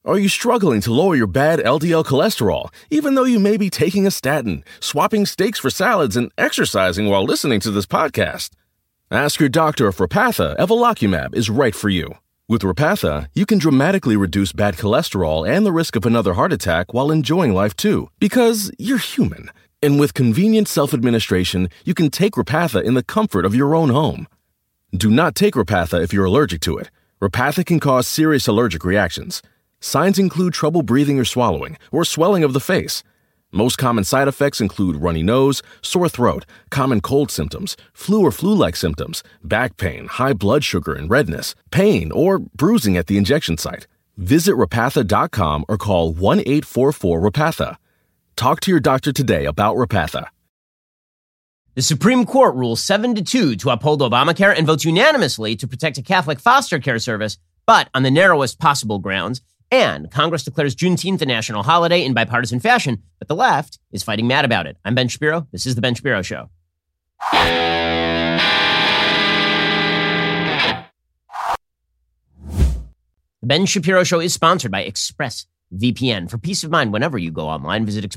Are you struggling to lower your bad LDL cholesterol, even though you may be taking a statin, swapping steaks for salads, and exercising while listening to this podcast? Ask your doctor if Repatha Evolocumab is right for you. With Repatha, you can dramatically reduce bad cholesterol and the risk of another heart attack while enjoying life too, because you're human. And with convenient self-administration, you can take Repatha in the comfort of your own home. Do not take Repatha if you're allergic to it. Repatha can cause serious allergic reactions. Signs include trouble breathing or swallowing, or swelling of the face. Most common side effects include runny nose, sore throat, common cold symptoms, flu or flu-like symptoms, back pain, high blood sugar and redness, pain, or bruising at the injection site. Visit Repatha.com or call 1-844-REPATHA. Talk to your doctor today about Repatha. The Supreme Court rules 7-2 to uphold Obamacare and votes unanimously to protect a Catholic foster care service, but on the narrowest possible grounds. And Congress declares Juneteenth a national holiday in bipartisan fashion, but the left is fighting mad about it. I'm Ben Shapiro. This is The Ben Shapiro Show. The Ben Shapiro Show is sponsored by ExpressVPN. For peace of mind, whenever you go online, visit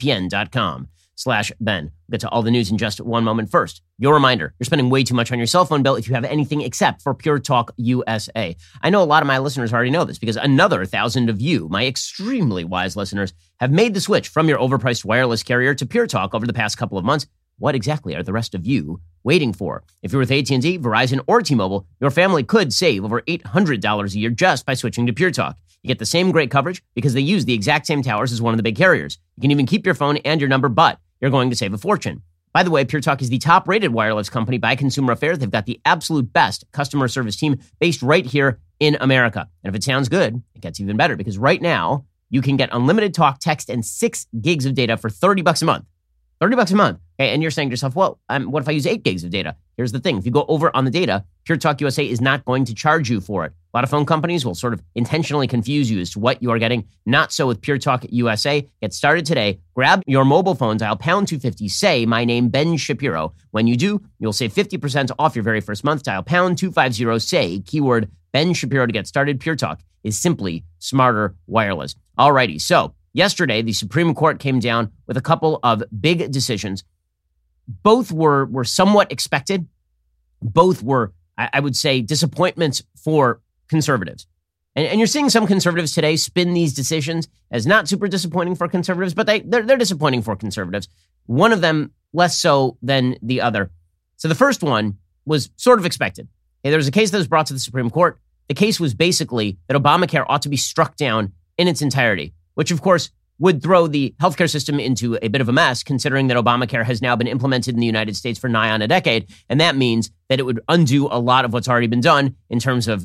expressvpn.com/Ben. We'll get to all the news in just one moment. First, your reminder, you're spending way too much on your cell phone bill if you have anything except for Pure Talk USA. I know a lot of my listeners already know this because another 1,000 of you, my extremely wise listeners, have made the switch from your overpriced wireless carrier to Pure Talk over the past couple of months. What exactly are the rest of you waiting for? If you're with AT&T, Verizon, or T-Mobile, your family could save over $800 a year just by switching to Pure Talk. You get the same great coverage because they use the exact same towers as one of the big carriers. You can even keep your phone and your number, but you're going to save a fortune. By the way, Pure Talk is the top-rated wireless company by Consumer Affairs. They've got the absolute best customer service team based right here in America. And if it sounds good, it gets even better because right now you can get unlimited talk, text, and 6 gigs of data for $30 a month. $30 a month. Okay, and you're saying to yourself, well, what if I use 8 gigs of data? Here's the thing. If you go over on the data, Pure Talk USA is not going to charge you for it. A lot of phone companies will sort of intentionally confuse you as to what you are getting. Not so with Pure Talk USA. Get started today. Grab your mobile phone, dial pound 250, say my name, Ben Shapiro. When you do, you'll save 50% off your very first month. Dial pound 250, say keyword Ben Shapiro to get started. Pure Talk is simply smarter wireless. Alrighty, so yesterday, the Supreme Court came down with a couple of big decisions. Both were somewhat expected. Both were, I would say, disappointments for conservatives. And you're seeing some conservatives today spin these decisions as not super disappointing for conservatives, but they're disappointing for conservatives. One of them less so than the other. So the first one was sort of expected. There was a case that was brought to the Supreme Court. The case was basically that Obamacare ought to be struck down in its entirety, which of course would throw the healthcare system into a bit of a mess, considering that Obamacare has now been implemented in the United States for nigh on a decade. And that means that it would undo a lot of what's already been done in terms of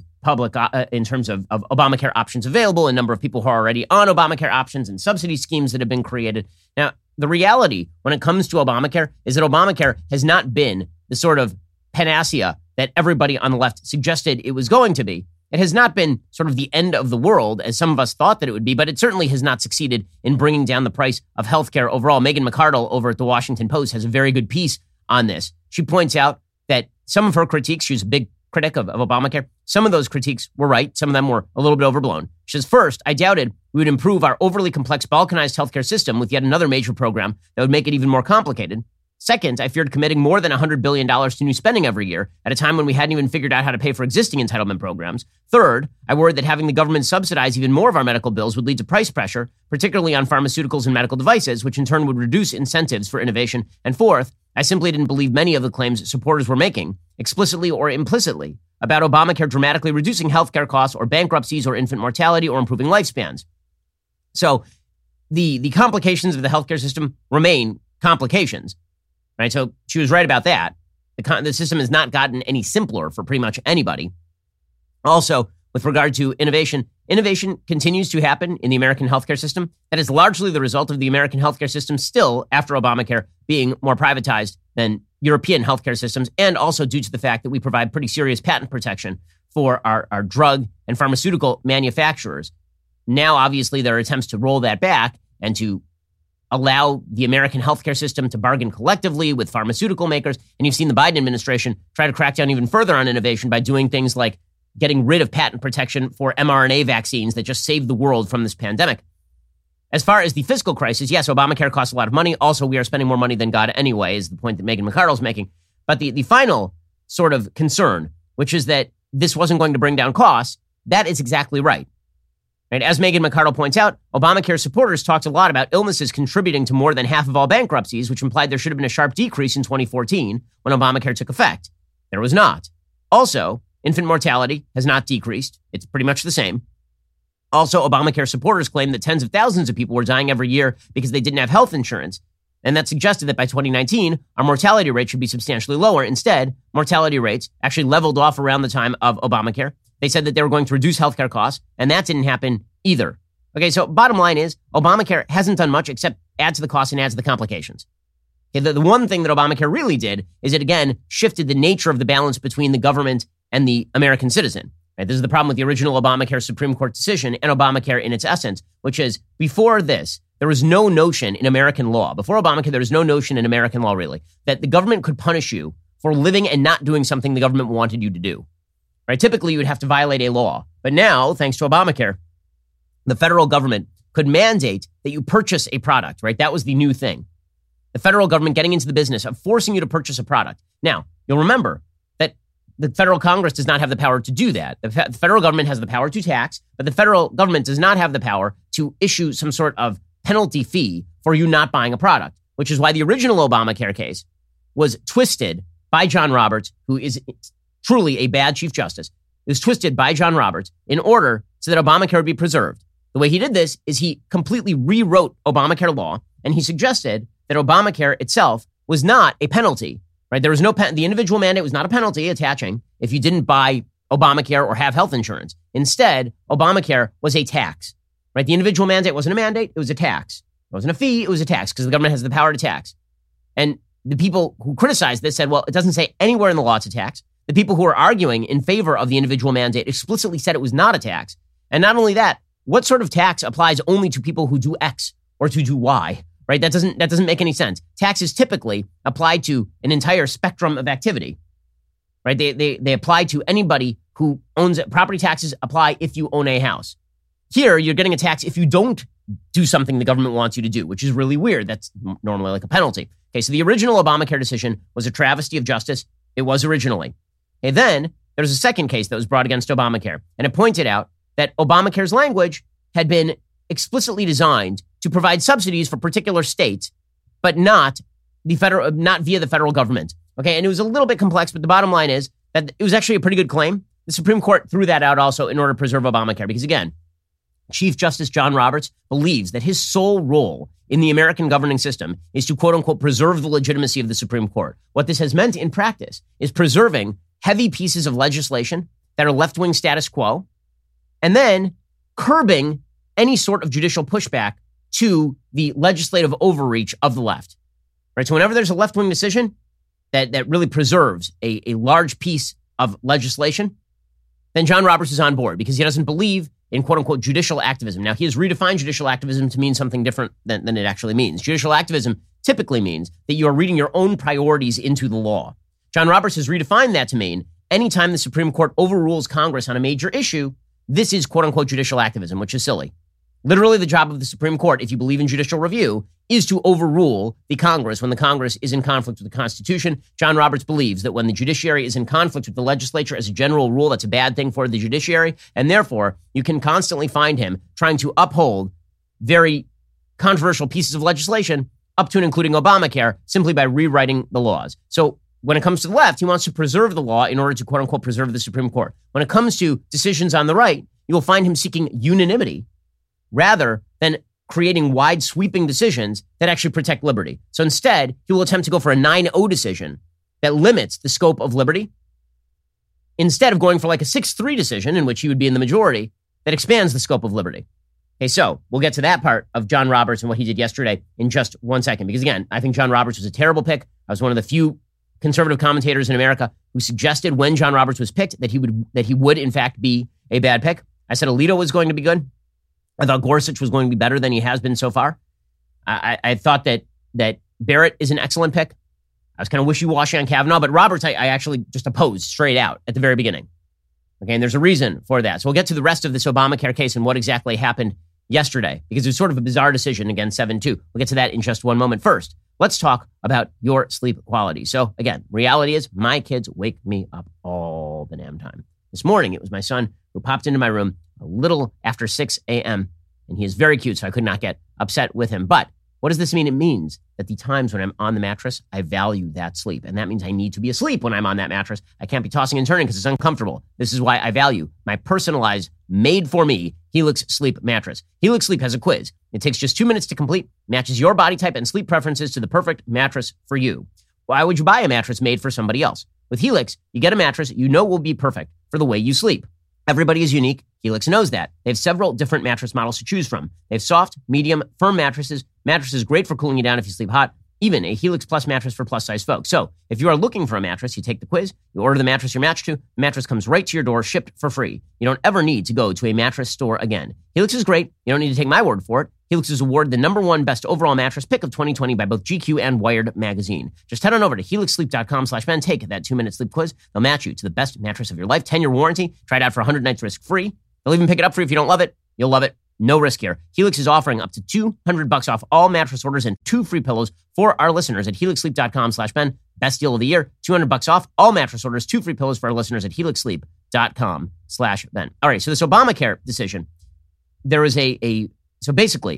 Obamacare options available, a number of people who are already on Obamacare options and subsidy schemes that have been created. Now, the reality when it comes to Obamacare is that Obamacare has not been the sort of panacea that everybody on the left suggested it was going to be. It has not been sort of the end of the world, as some of us thought that it would be, but it certainly has not succeeded in bringing down the price of healthcare overall. Megan McArdle over at the Washington Post has a very good piece on this. She points out that some of her critiques, she's a big critic of Obamacare, some of those critiques were right. Some of them were a little bit overblown. She says, first, I doubted we would improve our overly complex balkanized healthcare system with yet another major program that would make it even more complicated. Second, I feared committing more than $100 billion to new spending every year at a time when we hadn't even figured out how to pay for existing entitlement programs. Third, I worried that having the government subsidize even more of our medical bills would lead to price pressure, particularly on pharmaceuticals and medical devices, which in turn would reduce incentives for innovation. And fourth, I simply didn't believe many of the claims supporters were making, explicitly or implicitly, about Obamacare dramatically reducing healthcare costs or bankruptcies or infant mortality or improving lifespans. So the complications of the healthcare system remain complications. Right, so she was right about that. The system has not gotten any simpler for pretty much anybody. Also, with regard to innovation continues to happen in the American healthcare system. That is largely the result of the American healthcare system still, after Obamacare, being more privatized than European healthcare systems, and also due to the fact that we provide pretty serious patent protection for our drug and pharmaceutical manufacturers. Now, obviously, there are attempts to roll that back and to allow the American healthcare system to bargain collectively with pharmaceutical makers. And you've seen the Biden administration try to crack down even further on innovation by doing things like getting rid of patent protection for mRNA vaccines that just saved the world from this pandemic. As far as the fiscal crisis, yes, Obamacare costs a lot of money. Also, we are spending more money than God anyway, is the point that Megan McArdle's making. But the final sort of concern, which is that this wasn't going to bring down costs, that is exactly right. And as Megan McArdle points out, Obamacare supporters talked a lot about illnesses contributing to more than half of all bankruptcies, which implied there should have been a sharp decrease in 2014 when Obamacare took effect. There was not. Also, infant mortality has not decreased. It's pretty much the same. Also, Obamacare supporters claim that tens of thousands of people were dying every year because they didn't have health insurance. And that suggested that by 2019, our mortality rate should be substantially lower. Instead, mortality rates actually leveled off around the time of Obamacare. They said that they were going to reduce healthcare costs, and that didn't happen either. Okay, so bottom line is, Obamacare hasn't done much except add to the costs and add to the complications. Okay, the one thing that Obamacare really did is it, again, shifted the nature of the balance between the government and the American citizen. Right? This is the problem with the original Obamacare Supreme Court decision and Obamacare in its essence, which is before this, there was no notion in American law. Before Obamacare, there was no notion in American law, really, that the government could punish you for living and not doing something the government wanted you to do. Right? Typically, you would have to violate a law. But now, thanks to Obamacare, the federal government could mandate that you purchase a product, right? That was the new thing. The federal government getting into the business of forcing you to purchase a product. Now, you'll remember that the federal Congress does not have the power to do that. The federal government has the power to tax, but the federal government does not have the power to issue some sort of penalty fee for you not buying a product, which is why the original Obamacare case was twisted by John Roberts, who is truly a bad Chief Justice. It was twisted by John Roberts in order so that Obamacare would be preserved. The way he did this is he completely rewrote Obamacare law, and he suggested that Obamacare itself was not a penalty, right? There was no the individual mandate was not a penalty attaching if you didn't buy Obamacare or have health insurance. Instead, Obamacare was a tax, right? The individual mandate wasn't a mandate, it was a tax. It wasn't a fee, it was a tax because the government has the power to tax. And the people who criticized this said, well, it doesn't say anywhere in the law it's a tax. The people who are arguing in favor of the individual mandate explicitly said it was not a tax. And not only that, what sort of tax applies only to people who do X or to do Y, right? That doesn't make any sense. Taxes typically apply to an entire spectrum of activity, right? They apply to anybody who owns it. Property taxes apply if you own a house. Here, you're getting a tax if you don't do something the government wants you to do, which is really weird. That's normally like a penalty. Okay, so the original Obamacare decision was a travesty of justice. It was originally. Okay, then there was a second case that was brought against Obamacare, and it pointed out that Obamacare's language had been explicitly designed to provide subsidies for particular states, but not via the federal government. Okay, and it was a little bit complex, but the bottom line is that it was actually a pretty good claim. The Supreme Court threw that out also in order to preserve Obamacare, because again, Chief Justice John Roberts believes that his sole role in the American governing system is to, quote unquote, preserve the legitimacy of the Supreme Court. What this has meant in practice is preserving heavy pieces of legislation that are left-wing status quo, and then curbing any sort of judicial pushback to the legislative overreach of the left. Right? So whenever there's a left-wing decision that really preserves a large piece of legislation, then John Roberts is on board because he doesn't believe in quote-unquote judicial activism. Now, he has redefined judicial activism to mean something different than it actually means. Judicial activism typically means that you are reading your own priorities into the law. John Roberts has redefined that to mean anytime the Supreme Court overrules Congress on a major issue, this is quote-unquote judicial activism, which is silly. Literally, the job of the Supreme Court, if you believe in judicial review, is to overrule the Congress when the Congress is in conflict with the Constitution. John Roberts believes that when the judiciary is in conflict with the legislature as a general rule, that's a bad thing for the judiciary. And therefore, you can constantly find him trying to uphold very controversial pieces of legislation up to and including Obamacare simply by rewriting the laws. So when it comes to the left, he wants to preserve the law in order to, quote unquote, preserve the Supreme Court. When it comes to decisions on the right, you will find him seeking unanimity rather than creating wide sweeping decisions that actually protect liberty. So instead, he will attempt to go for a 9-0 decision that limits the scope of liberty instead of going for like a 6-3 decision in which he would be in the majority that expands the scope of liberty. Okay, so we'll get to that part of John Roberts and what he did yesterday in just 1 second. Because again, I think John Roberts was a terrible pick. I was one of the few conservative commentators in America who suggested when John Roberts was picked that he would in fact be a bad pick. I said Alito was going to be good. I thought Gorsuch was going to be better than he has been so far. I thought that Barrett is an excellent pick. I was kind of wishy-washy on Kavanaugh, but Roberts I actually just opposed straight out at the very beginning. Okay, and there's a reason for that. So we'll get to the rest of this Obamacare case and what exactly happened yesterday, because it was sort of a bizarre decision against 7-2. We'll get to that in just one moment. First, let's talk about your sleep quality. So again, reality is my kids wake me up all the damn time. This morning, it was my son who popped into my room a little after 6 a.m., and he is very cute, so I could not get upset with him. But what does this mean? It means that the times when I'm on the mattress, I value that sleep. And that means I need to be asleep when I'm on that mattress. I can't be tossing and turning because it's uncomfortable. This is why I value my personalized, made-for-me Helix Sleep mattress. Helix Sleep has a quiz. It takes just 2 minutes to complete, matches your body type and sleep preferences to the perfect mattress for you. Why would you buy a mattress made for somebody else? With Helix, you get a mattress you know will be perfect for the way you sleep. Everybody is unique. Helix knows that. They have several different mattress models to choose from. They have soft, medium, firm mattresses great for cooling you down if you sleep hot, even a Helix Plus mattress for plus-size folks. So if you are looking for a mattress, you take the quiz, you order the mattress you're matched to, the mattress comes right to your door, shipped for free. You don't ever need to go to a mattress store again. Helix is great. You don't need to take my word for it. Helix is awarded the #1 best overall mattress pick of 2020 by both GQ and Wired magazine. Just head on over to helixsleep.com/Ben. Take that 2-minute sleep quiz. They'll match you to the best mattress of your life. 10-year warranty. Try it out for 100 nights risk-free. They'll even pick it up for you if you don't love it. You'll love it. No risk here. Helix is offering up to $200 off all mattress orders and 2 free pillows for our listeners at helixsleep.com/Ben. Best deal of the year. $200 off all mattress orders, 2 free pillows for our listeners at helixsleep.com/Ben. All right. So this Obamacare decision, there is so basically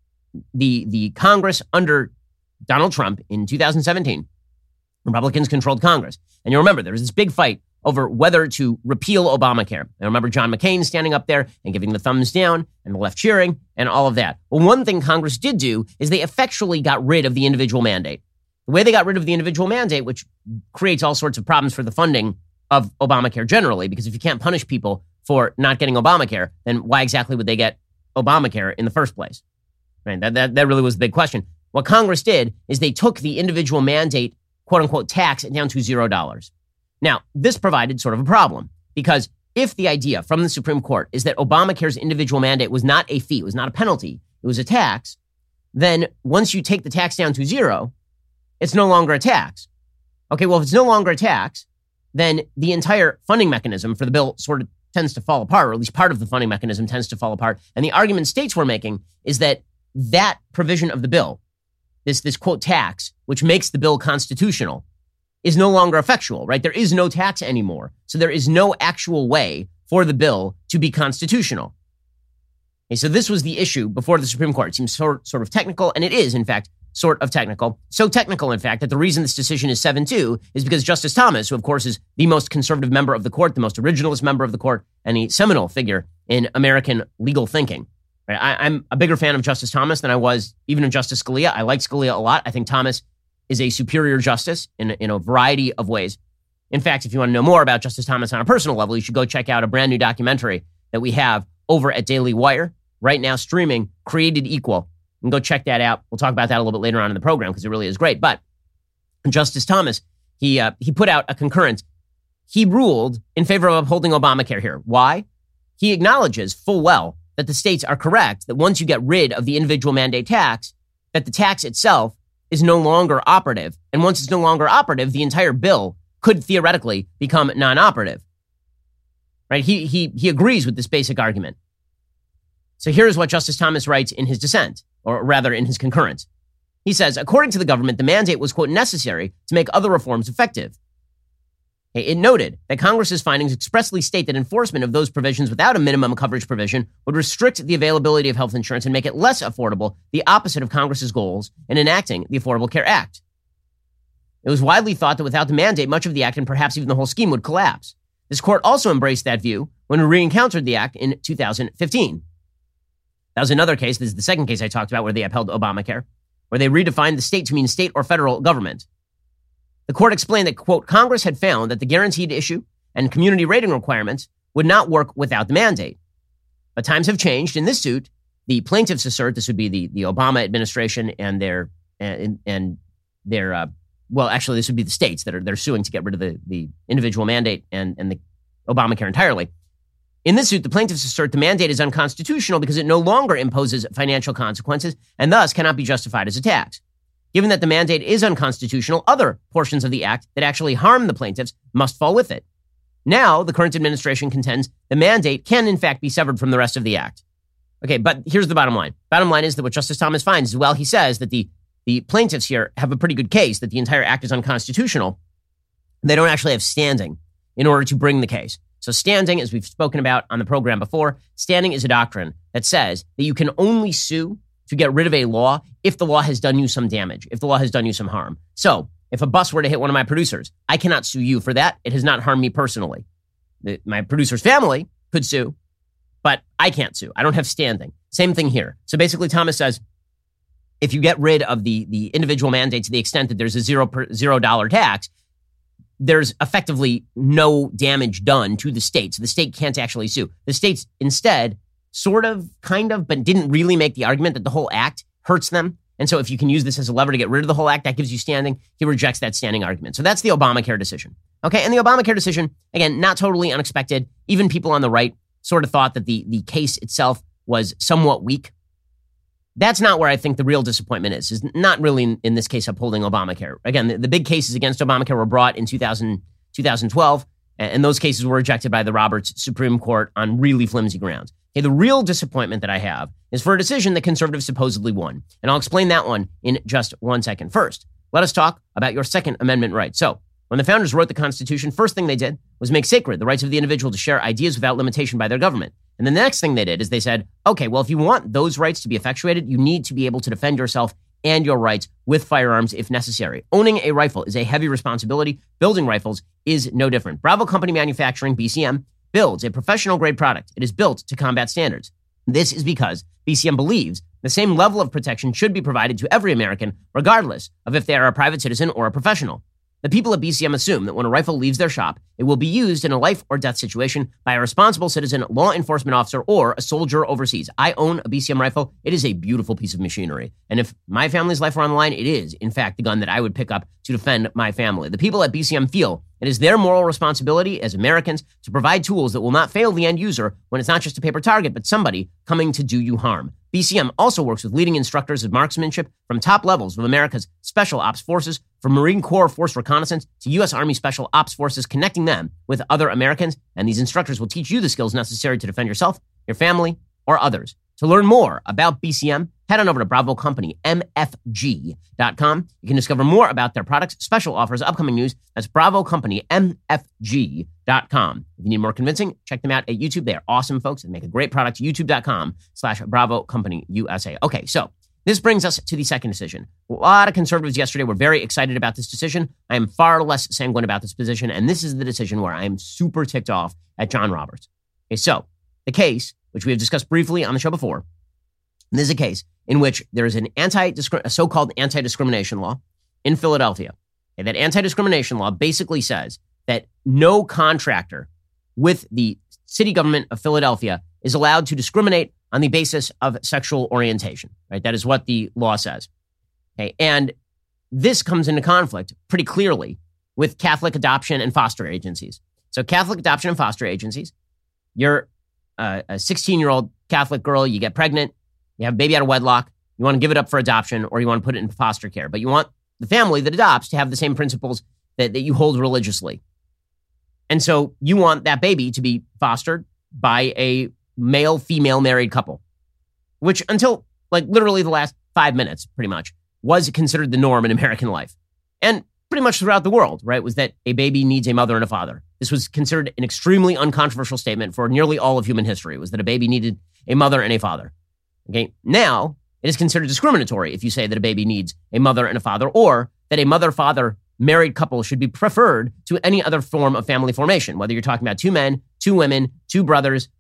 the Congress under Donald Trump in 2017, Republicans controlled Congress. And you remember there was this big fight over whether to repeal Obamacare. I remember John McCain standing up there and giving the thumbs down and the left cheering and all of that. Well, one thing Congress did do is they effectually got rid of the individual mandate. The way they got rid of the individual mandate, which creates all sorts of problems for the funding of Obamacare generally, because if you can't punish people for not getting Obamacare, then why exactly would they get Obamacare in the first place? Right? That really was the big question. What Congress did is they took the individual mandate, quote unquote, tax down to $0. Now, this provided sort of a problem because if the idea from the Supreme Court is that Obamacare's individual mandate was not a fee, it was not a penalty, it was a tax, then once you take the tax down to 0, it's no longer a tax. Okay, well, if it's no longer a tax, then the entire funding mechanism for the bill sort of tends to fall apart, or at least part of the funding mechanism tends to fall apart. And the argument states were making is that that provision of the bill, this quote tax, which makes the bill constitutional, is no longer effectual, right? There is no tax anymore. So there is no actual way for the bill to be constitutional. Okay, so this was the issue before the Supreme Court. It seems sort of technical, and it is, in fact, sort of technical. So technical, in fact, that the reason this decision is 7-2 is because Justice Thomas, who of course is the most conservative member of the court, the most originalist member of the court, and a seminal figure in American legal thinking. Right? I'm a bigger fan of Justice Thomas than I was even of Justice Scalia. I like Scalia a lot. I think Thomas is a superior justice in a variety of ways. In fact, if you want to know more about Justice Thomas on a personal level, you should go check out a brand new documentary that we have over at Daily Wire, right now streaming, Created Equal. You can go check that out. We'll talk about that a little bit later on in the program because it really is great. But Justice Thomas, he put out a concurrence. He ruled in favor of upholding Obamacare here. Why? He acknowledges full well that the states are correct, that once you get rid of the individual mandate tax, that the tax itself is no longer operative. And once it's no longer operative, the entire bill could theoretically become non-operative. Right? He agrees with this basic argument. So here's what Justice Thomas writes in his dissent, or rather in his concurrence. He says, according to the government, the mandate was, quote, necessary to make other reforms effective. It noted that Congress's findings expressly state that enforcement of those provisions without a minimum coverage provision would restrict the availability of health insurance and make it less affordable, the opposite of Congress's goals in enacting the Affordable Care Act. It was widely thought that without the mandate, much of the act and perhaps even the whole scheme would collapse. This court also embraced that view when we re-encountered the act in 2015. That was another case, this is the second case I talked about where they upheld Obamacare, where they redefined the state to mean state or federal government. The court explained that, quote, Congress had found that the guaranteed issue and community rating requirements would not work without the mandate. But times have changed. In this suit, the plaintiffs assert, this would be the Obama administration and their well, actually, this would be the states that they're suing to get rid of the individual mandate and the Obamacare entirely. In this suit, the plaintiffs assert the mandate is unconstitutional because it no longer imposes financial consequences and thus cannot be justified as a tax. Given that the mandate is unconstitutional, other portions of the act that actually harm the plaintiffs must fall with it. Now, the current administration contends the mandate can, in fact, be severed from the rest of the act. Okay, but here's the bottom line. Bottom line is that what Justice Thomas finds is, well, he says that the plaintiffs here have a pretty good case that the entire act is unconstitutional. They don't actually have standing in order to bring the case. So standing, as we've spoken about on the program before, standing is a doctrine that says that you can only sue to get rid of a law if the law has done you some damage, if the law has done you some harm. So if a bus were to hit one of my producers, I cannot sue you for that. It has not harmed me personally. My producer's family could sue, but I can't sue. I don't have standing. Same thing here. So basically, Thomas says, if you get rid of the individual mandate to the extent that there's a $0 tax, there's effectively no damage done to the state. So the state can't actually sue. The states instead sort of, kind of, but didn't really make the argument that the whole act hurts them. And so if you can use this as a lever to get rid of the whole act, that gives you standing. He rejects that standing argument. So that's the Obamacare decision. Okay, and the Obamacare decision, again, not totally unexpected. Even people on the right sort of thought that the case itself was somewhat weak. That's not where I think the real disappointment is not really in this case upholding Obamacare. Again, the big cases against Obamacare were brought in 2012, and those cases were rejected by the Roberts Supreme Court on really flimsy grounds. Okay, the real disappointment that I have is for a decision that conservatives supposedly won, and I'll explain that one in just 1 second. First, let us talk about your Second Amendment right. So, when the founders wrote the Constitution, first thing they did was make sacred the rights of the individual to share ideas without limitation by their government. And then the next thing they did is they said, okay, well, if you want those rights to be effectuated, you need to be able to defend yourself and your rights with firearms if necessary. Owning a rifle is a heavy responsibility. Building rifles is no different. Bravo Company Manufacturing, BCM, builds a professional-grade product. It is built to combat standards. This is because BCM believes the same level of protection should be provided to every American, regardless of if they are a private citizen or a professional. The people at BCM assume that when a rifle leaves their shop, it will be used in a life or death situation by a responsible citizen, law enforcement officer, or a soldier overseas. I own a BCM rifle. It is a beautiful piece of machinery. And if my family's life were on the line, it is, in fact, the gun that I would pick up to defend my family. The people at BCM feel it is their moral responsibility as Americans to provide tools that will not fail the end user when it's not just a paper target, but somebody coming to do you harm. BCM also works with leading instructors of marksmanship from top levels of America's Special Ops Forces, from Marine Corps Force Reconnaissance to U.S. Army Special Ops Forces, connecting them with other Americans. And these instructors will teach you the skills necessary to defend yourself, your family, or others. To learn more about BCM, head on over to Bravo Company, MFG.com. You can discover more about their products, special offers, upcoming news. That's Bravo Company, MFG.com. If you need more convincing, check them out at YouTube. They are awesome folks and make a great product. YouTube.com/Bravo Company USA. Okay, so this brings us to the second decision. A lot of conservatives yesterday were very excited about this decision. I am far less sanguine about this position, and this is the decision where I am super ticked off at John Roberts. Okay, so the case, which we have discussed briefly on the show before, this is a case in which there is a so-called anti-discrimination law in Philadelphia. Okay, that anti-discrimination law basically says that no contractor with the city government of Philadelphia is allowed to discriminate on the basis of sexual orientation. Right? That is what the law says. Okay, and this comes into conflict pretty clearly with Catholic adoption and foster agencies. So Catholic adoption and foster agencies, you're a 16-year-old Catholic girl, you get pregnant, you have a baby out of wedlock, you want to give it up for adoption, or you want to put it in foster care. But you want the family that adopts to have the same principles that you hold religiously. And so you want that baby to be fostered by a male-female married couple, which until literally the last 5 minutes, pretty much, was considered the norm in American life. And pretty much throughout the world, right, was that a baby needs a mother and a father. This was considered an extremely uncontroversial statement for nearly all of human history, was that a baby needed a mother and a father. Okay, now it is considered discriminatory if you say that a baby needs a mother and a father, or that a mother-father married couple should be preferred to any other form of family formation, whether you're talking about two men, two women, two brothers,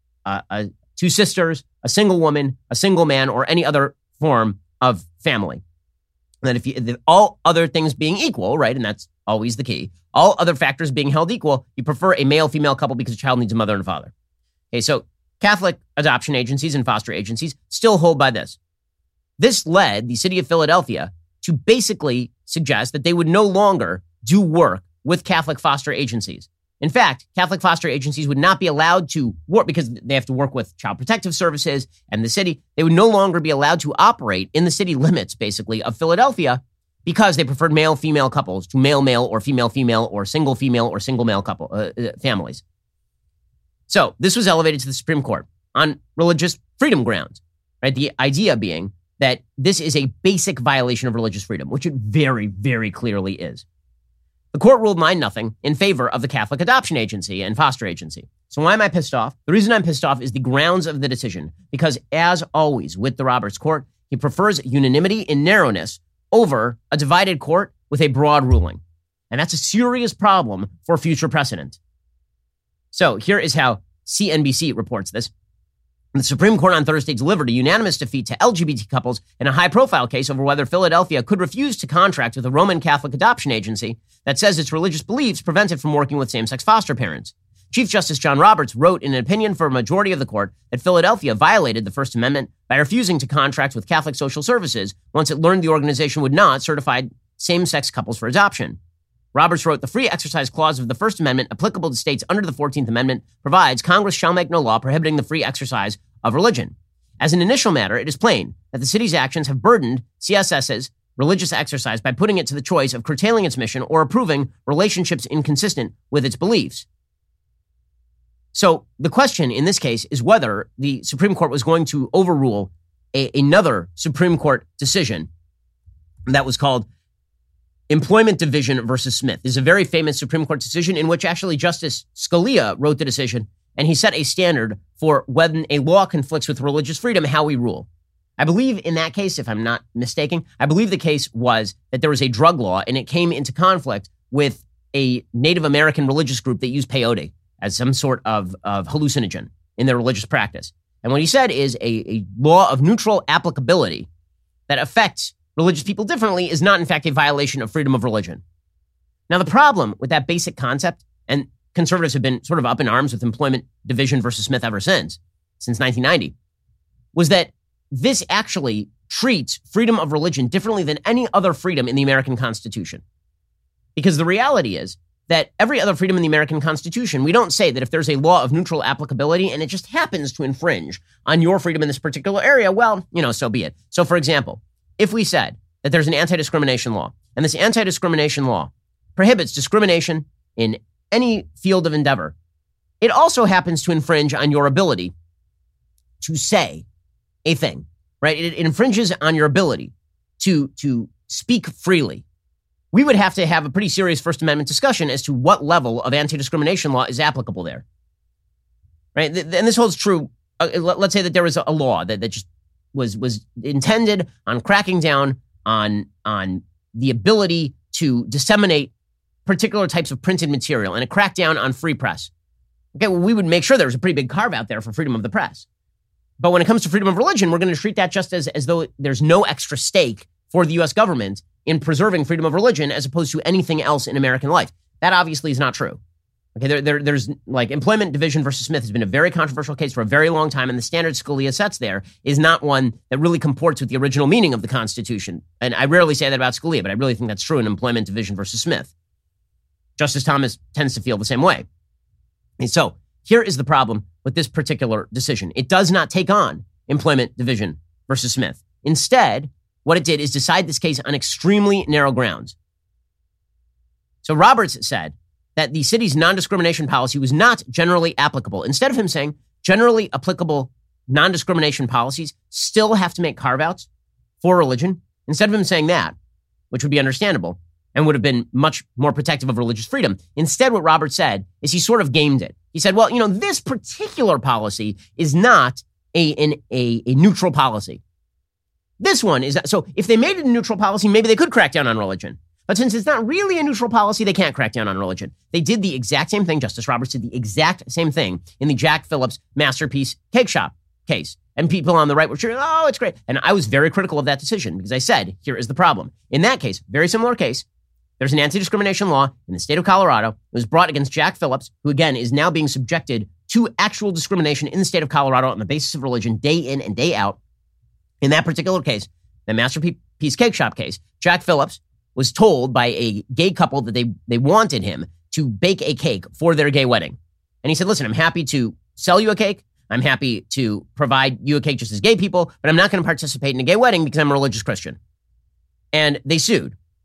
two sisters, a single woman, a single man, or any other form of family. That if all other things being equal, right, and that's always the key, all other factors being held equal, you prefer a male-female couple because a child needs a mother and a father. Okay, so Catholic adoption agencies and foster agencies still hold by this. This led the city of Philadelphia to basically suggest that they would no longer do work with Catholic foster agencies. In fact, Catholic foster agencies would not be allowed to work because they have to work with Child Protective Services and the city. They would no longer be allowed to operate in the city limits, basically, of Philadelphia because they preferred male-female couples to male-male or female-female or single-female or single-male couple families. So this was elevated to the Supreme Court on religious freedom grounds, right? The idea being that this is a basic violation of religious freedom, which it very, very clearly is. The court ruled 9-0 in favor of the Catholic Adoption Agency and Foster Agency. So why am I pissed off? The reason I'm pissed off is the grounds of the decision, because as always with the Roberts Court, he prefers unanimity in narrowness over a divided court with a broad ruling. And that's a serious problem for future precedent. So here is how CNBC reports this. The Supreme Court on Thursday delivered a unanimous defeat to LGBT couples in a high-profile case over whether Philadelphia could refuse to contract with a Roman Catholic adoption agency that says its religious beliefs prevent it from working with same-sex foster parents. Chief Justice John Roberts wrote in an opinion for a majority of the court that Philadelphia violated the First Amendment by refusing to contract with Catholic Social Services once it learned the organization would not certify same-sex couples for adoption. Roberts wrote, the free exercise clause of the First Amendment applicable to states under the 14th Amendment provides Congress shall make no law prohibiting the free exercise of religion. As an initial matter, it is plain that the city's actions have burdened CSS's religious exercise by putting it to the choice of curtailing its mission or approving relationships inconsistent with its beliefs. So the question in this case is whether the Supreme Court was going to overrule another Supreme Court decision that was called Employment Division versus Smith. This is a very famous Supreme Court decision in which actually Justice Scalia wrote the decision, and he set a standard for when a law conflicts with religious freedom, how we rule. I believe in that case, if I'm not mistaken, I believe the case was that there was a drug law and it came into conflict with a Native American religious group that used peyote as some sort of hallucinogen in their religious practice. And what he said is a law of neutral applicability that affects religious people differently is not, in fact, a violation of freedom of religion. Now, the problem with that basic concept, and conservatives have been sort of up in arms with Employment Division versus Smith ever since 1990, was that this actually treats freedom of religion differently than any other freedom in the American Constitution. Because the reality is that every other freedom in the American Constitution, we don't say that if there's a law of neutral applicability and it just happens to infringe on your freedom in this particular area, well, so be it. So, for example, if we said that there's an anti-discrimination law, and this anti-discrimination law prohibits discrimination in any field of endeavor, it also happens to infringe on your ability to say a thing, right? It infringes on your ability to speak freely. We would have to have a pretty serious First Amendment discussion as to what level of anti-discrimination law is applicable there, right? And this holds true. Let's say that there was a law that just was intended on cracking down on the ability to disseminate particular types of printed material, and a crackdown on free press. Okay, well, we would make sure there was a pretty big carve out there for freedom of the press. But when it comes to freedom of religion, we're going to treat that just as though there's no extra stake for the U.S. government in preserving freedom of religion as opposed to anything else in American life. That obviously is not true. Okay, there's like Employment Division versus Smith has been a very controversial case for a very long time, and the standard Scalia sets there is not one that really comports with the original meaning of the Constitution. And I rarely say that about Scalia, but I really think that's true in Employment Division versus Smith. Justice Thomas tends to feel the same way. And so here is the problem with this particular decision. It does not take on Employment Division versus Smith. Instead, what it did is decide this case on extremely narrow grounds. So Roberts said that the city's non-discrimination policy was not generally applicable. Instead of him saying generally applicable non-discrimination policies still have to make carve-outs for religion, instead of him saying that, which would be understandable and would have been much more protective of religious freedom, instead what Roberts said is he sort of gamed it. He said, well, this particular policy is not a neutral policy. This one is, so if they made it a neutral policy, maybe they could crack down on religion. But since it's not really a neutral policy, they can't crack down on religion. They did the exact same thing. Justice Roberts did the exact same thing in the Jack Phillips Masterpiece Cake Shop case. And people on the right were cheering, oh, it's great. And I was very critical of that decision because I said, here is the problem. In that case, very similar case, there's an anti-discrimination law in the state of Colorado. It was brought against Jack Phillips, who again is now being subjected to actual discrimination in the state of Colorado on the basis of religion day in and day out. In that particular case, the Masterpiece Cake Shop case, Jack Phillips was told by a gay couple that they wanted him to bake a cake for their gay wedding. And he said, listen, I'm happy to sell you a cake. I'm happy to provide you a cake just as gay people, but I'm not going to participate in a gay wedding because I'm a religious Christian. And they sued.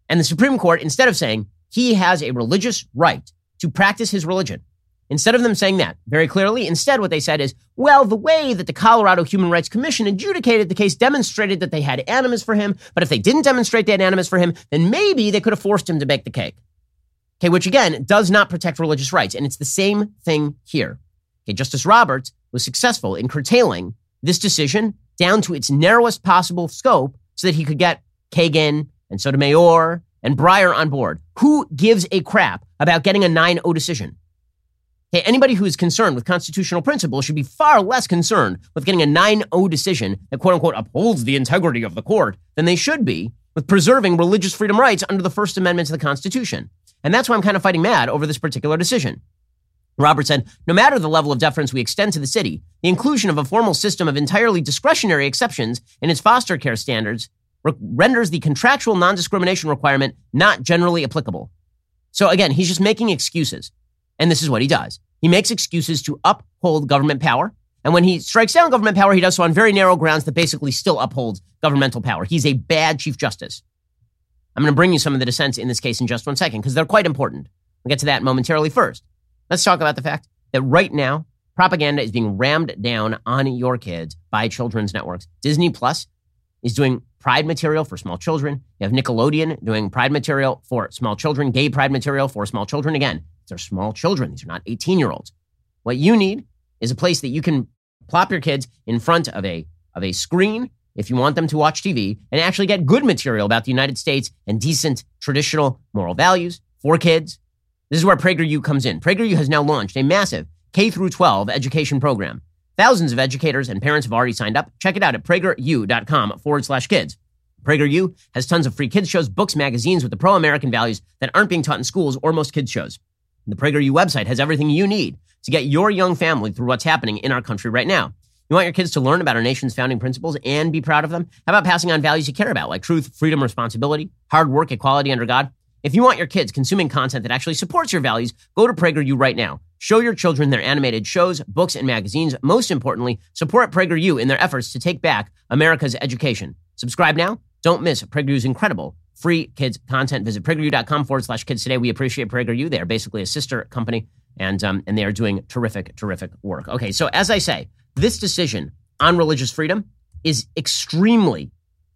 And the Supreme Court, instead of saying he has a religious right to practice his religion, instead of them saying that very clearly, instead what they said is, well, the way that the Colorado Human Rights Commission adjudicated the case demonstrated that they had animus for him, but if they didn't demonstrate they had animus for him, then maybe they could have forced him to bake the cake. Okay, which again, does not protect religious rights. And it's the same thing here. Okay, Justice Roberts was successful in curtailing this decision down to its narrowest possible scope so that he could get Kagan and Sotomayor and Breyer on board. Who gives a crap about getting a 9-0 decision? Okay, anybody who is concerned with constitutional principles should be far less concerned with getting a 9-0 decision that quote unquote upholds the integrity of the court than they should be with preserving religious freedom rights under the First Amendment to the Constitution. And that's why I'm kind of fighting mad over this particular decision. Roberts said, no matter the level of deference we extend to the city, the inclusion of a formal system of entirely discretionary exceptions in its foster care standards renders the contractual non-discrimination requirement not generally applicable. So again, he's just making excuses. And this is what he does. He makes excuses to uphold government power. And when he strikes down government power, he does so on very narrow grounds that basically still upholds governmental power. He's a bad Chief Justice. I'm going to bring you some of the dissents in this case in just 1 second because they're quite important. We'll get to that momentarily first. Let's talk about the fact that right now, propaganda is being rammed down on your kids by children's networks. Disney Plus is doing pride material for small children. You have Nickelodeon doing pride material for small children, gay pride material for small children. Again, these are small children. These are not 18-year-olds. What you need is a place that you can plop your kids in front of a screen if you want them to watch TV and actually get good material about the United States and decent traditional moral values for kids. This is where PragerU comes in. PragerU has now launched a massive K-12 education program. Thousands of educators and parents have already signed up. Check it out at prageru.com/kids. PragerU has tons of free kids shows, books, magazines with the pro-American values that aren't being taught in schools or most kids shows. The PragerU website has everything you need to get your young family through what's happening in our country right now. You want your kids to learn about our nation's founding principles and be proud of them? How about passing on values you care about, like truth, freedom, responsibility, hard work, equality under God? If you want your kids consuming content that actually supports your values, go to PragerU right now. Show your children their animated shows, books, and magazines. Most importantly, support PragerU in their efforts to take back America's education. Subscribe now. Don't miss PragerU's incredible free kids content. Visit prageru.com/kids today. We appreciate PragerU. They are basically a sister company, and they are doing terrific work. Okay, so as I say, this decision on religious freedom is extremely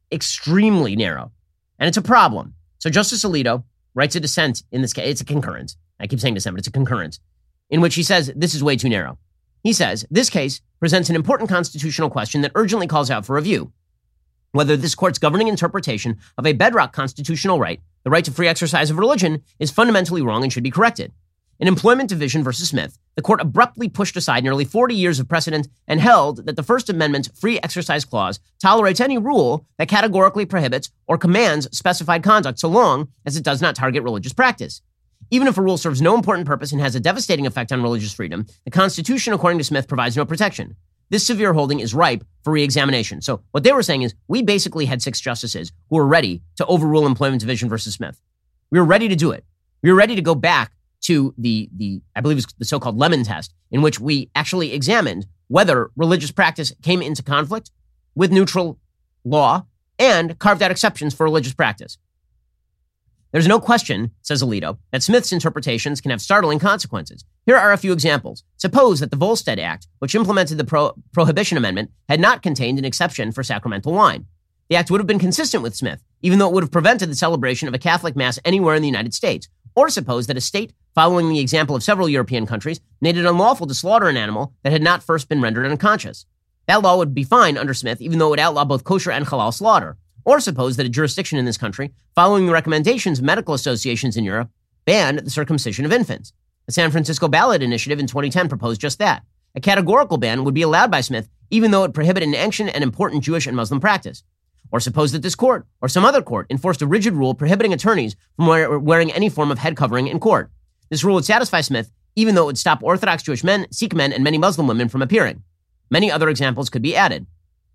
narrow, and it's a problem. So Justice Alito writes a dissent in this case. It's a concurrence. I keep saying dissent, but it's a concurrence, in which he says this is way too narrow. He says, this case presents an important constitutional question that urgently calls out for review. Whether this court's governing interpretation of a bedrock constitutional right, the right to free exercise of religion, is fundamentally wrong and should be corrected. In Employment Division versus Smith, the court abruptly pushed aside nearly 40 years of precedent and held that the First Amendment's free exercise clause tolerates any rule that categorically prohibits or commands specified conduct so long as it does not target religious practice. Even if a rule serves no important purpose and has a devastating effect on religious freedom, the Constitution, according to Smith, provides no protection. This severe holding is ripe for re-examination. So what they were saying is we basically had 6 justices who were ready to overrule Employment Division versus Smith. We were ready to do it. We were ready to go back to the I believe it's the so-called Lemon test, in which we actually examined whether religious practice came into conflict with neutral law and carved out exceptions for religious practice. There's no question, says Alito, that Smith's interpretations can have startling consequences. Here are a few examples. Suppose that the Volstead Act, which implemented the Prohibition Amendment, had not contained an exception for sacramental wine. The act would have been consistent with Smith, even though it would have prevented the celebration of a Catholic Mass anywhere in the United States. Or suppose that a state, following the example of several European countries, made it unlawful to slaughter an animal that had not first been rendered unconscious. That law would be fine under Smith, even though it would outlaw both kosher and halal slaughter. Or suppose that a jurisdiction in this country, following the recommendations of medical associations in Europe, banned the circumcision of infants. The San Francisco ballot initiative in 2010 proposed just that. A categorical ban would be allowed by Smith, even though it prohibited an ancient and important Jewish and Muslim practice. Or suppose that this court, or some other court, enforced a rigid rule prohibiting attorneys from wearing any form of head covering in court. This rule would satisfy Smith, even though it would stop Orthodox Jewish men, Sikh men, and many Muslim women from appearing. Many other examples could be added.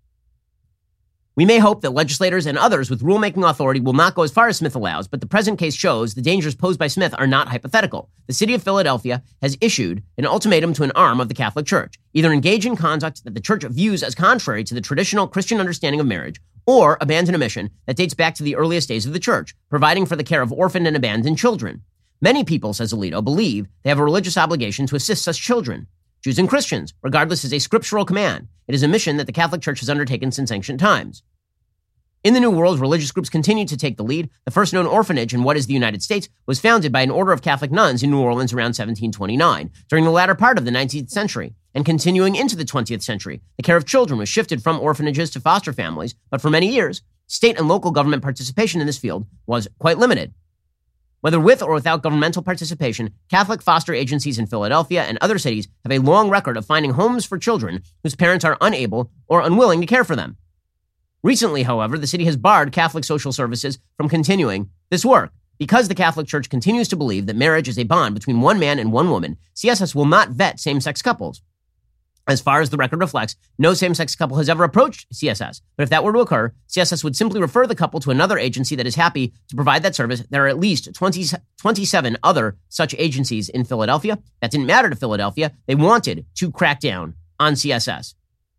We may hope that legislators and others with rulemaking authority will not go as far as Smith allows, but the present case shows the dangers posed by Smith are not hypothetical. The city of Philadelphia has issued an ultimatum to an arm of the Catholic Church. Either engage in conduct that the church views as contrary to the traditional Christian understanding of marriage, or abandon a mission that dates back to the earliest days of the church, providing for the care of orphaned and abandoned children. Many people, says Alito, believe they have a religious obligation to assist such children. Jews and Christians, regardless, is a scriptural command. It is a mission that the Catholic Church has undertaken since ancient times. In the New World, religious groups continue to take the lead. The first known orphanage in what is the United States was founded by an order of Catholic nuns in New Orleans around 1729, during the latter part of the 19th century. And continuing into the 20th century, the care of children was shifted from orphanages to foster families, but for many years, state and local government participation in this field was quite limited. Whether with or without governmental participation, Catholic foster agencies in Philadelphia and other cities have a long record of finding homes for children whose parents are unable or unwilling to care for them. Recently, however, the city has barred Catholic social services from continuing this work. Because the Catholic Church continues to believe that marriage is a bond between one man and one woman, CSS will not vet same-sex couples. As far as the record reflects, no same-sex couple has ever approached CSS. But if that were to occur, CSS would simply refer the couple to another agency that is happy to provide that service. There are at least 27 other such agencies in Philadelphia. That didn't matter to Philadelphia. They wanted to crack down on CSS.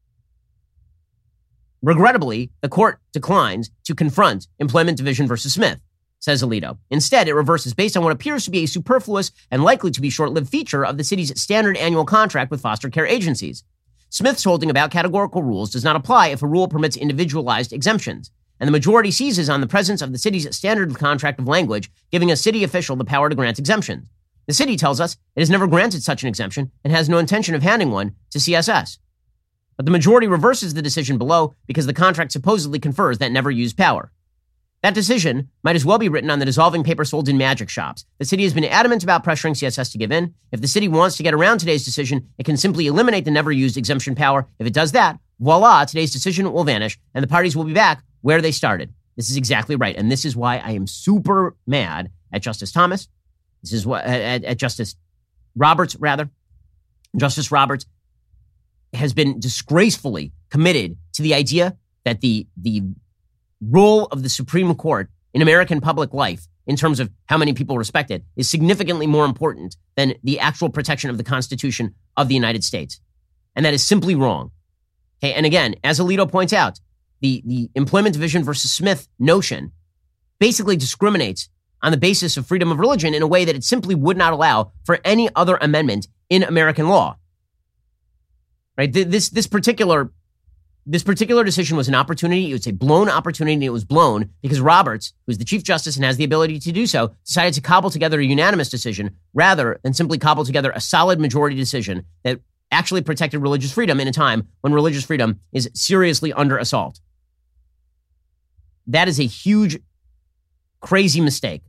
Regrettably, the court declines to confront Employment Division versus Smith, says Alito. Instead, it reverses based on what appears to be a superfluous and likely to be short-lived feature of the city's standard annual contract with foster care agencies. Smith's holding about categorical rules does not apply if a rule permits individualized exemptions, and the majority seizes on the presence of the city's standard contract of language, giving a city official the power to grant exemptions. The city tells us it has never granted such an exemption and has no intention of handing one to CSS. But the majority reverses the decision below because the contract supposedly confers that never-used power. That decision might as well be written on the dissolving paper sold in magic shops. The city has been adamant about pressuring CSS to give in. If the city wants to get around today's decision, it can simply eliminate the never-used exemption power. If it does that, voila, today's decision will vanish, and the parties will be back where they started. This is exactly right, and this is why I am super mad at Justice Thomas. This is what at Justice Roberts, rather. Justice Roberts has been disgracefully committed to the idea that the role of the Supreme Court in American public life, in terms of how many people respect it, is significantly more important than the actual protection of the Constitution of the United States. And that is simply wrong. Okay, and again, as Alito points out, the Employment Division versus Smith notion basically discriminates on the basis of freedom of religion in a way that it simply would not allow for any other amendment in American law. Right? This particular decision was an opportunity. It was a blown opportunity, and it was blown because Roberts, who's the Chief Justice and has the ability to do so, decided to cobble together a unanimous decision rather than simply cobble together a solid majority decision that actually protected religious freedom in a time when religious freedom is seriously under assault. That is a huge, crazy mistake.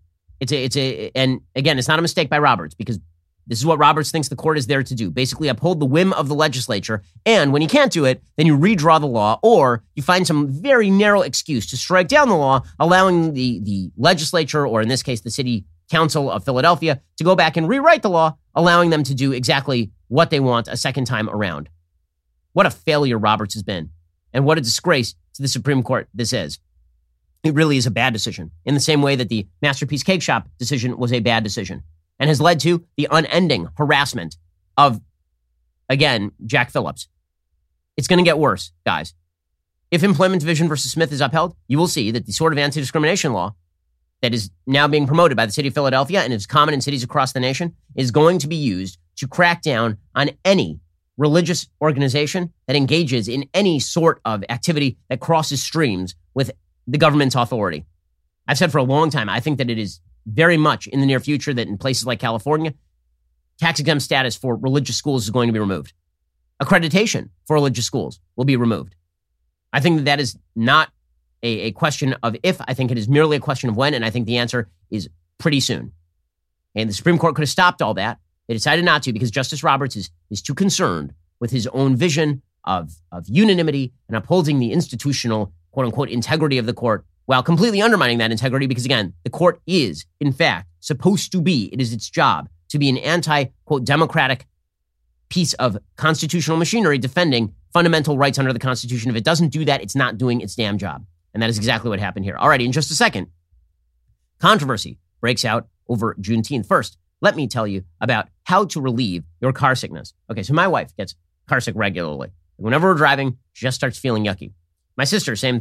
And again, it's not a mistake by Roberts, because this is what Roberts thinks the court is there to do. Basically uphold the whim of the legislature. And when you can't do it, then you redraw the law, or you find some very narrow excuse to strike down the law, allowing the legislature, or in this case, the City Council of Philadelphia, to go back and rewrite the law, allowing them to do exactly what they want a second time around. What a failure Roberts has been. And what a disgrace to the Supreme Court this is. It really is a bad decision, in the same way that the Masterpiece Cake Shop decision was a bad decision, and has led to the unending harassment of, again, Jack Phillips. It's going to get worse, guys. If Employment Division versus Smith is upheld, you will see that the sort of anti-discrimination law that is now being promoted by the city of Philadelphia and is common in cities across the nation is going to be used to crack down on any religious organization that engages in any sort of activity that crosses streams with the government's authority. I've said for a long time, I think that it is very much in the near future that in places like California, tax-exempt status for religious schools is going to be removed. Accreditation for religious schools will be removed. I think that is not a question of if. I think it is merely a question of when, and I think the answer is pretty soon. And the Supreme Court could have stopped all that. They decided not to because Justice Roberts is too concerned with his own vision of unanimity and upholding the institutional, quote-unquote, integrity of the court, while completely undermining that integrity because, again, the court is, in fact, supposed to be, it is its job to be an anti-quote democratic piece of constitutional machinery defending fundamental rights under the Constitution. If it doesn't do that, it's not doing its damn job. And that is exactly what happened here. All right, in just a second, controversy breaks out over Juneteenth. First, let me tell you about how to relieve your car sickness. Okay, so my wife gets car sick regularly. Whenever we're driving, she just starts feeling yucky. My sister, same thing.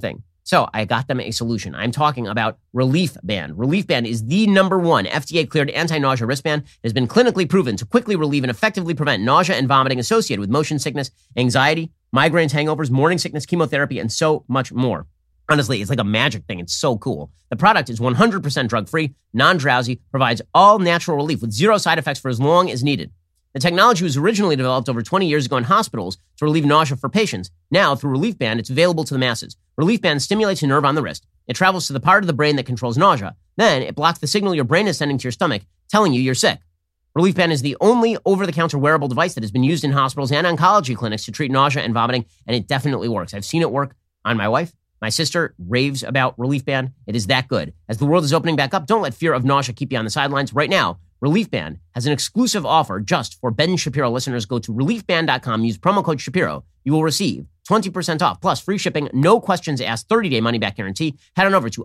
So I got them a solution. I'm talking about Relief Band. Relief Band is the #1 FDA-cleared anti-nausea wristband. It has been clinically proven to quickly relieve and effectively prevent nausea and vomiting associated with motion sickness, anxiety, migraines, hangovers, morning sickness, chemotherapy, and so much more. Honestly, it's like a magic thing. It's so cool. The product is 100% drug-free, non-drowsy, provides all natural relief with zero side effects for as long as needed. The technology was originally developed over 20 years ago in hospitals to relieve nausea for patients. Now, through Relief Band, it's available to the masses. Relief Band stimulates a nerve on the wrist. It travels to the part of the brain that controls nausea. Then, it blocks the signal your brain is sending to your stomach, telling you you're sick. Relief Band is the only over-the-counter wearable device that has been used in hospitals and oncology clinics to treat nausea and vomiting, and it definitely works. I've seen it work on my wife. My sister raves about Relief Band. It is that good. As the world is opening back up, don't let fear of nausea keep you on the sidelines. Right now, Relief Band has an exclusive offer just for Ben Shapiro listeners. Go to reliefband.com, use promo code Shapiro. You will receive 20% off, plus free shipping, no questions asked, 30-day money-back guarantee. Head on over to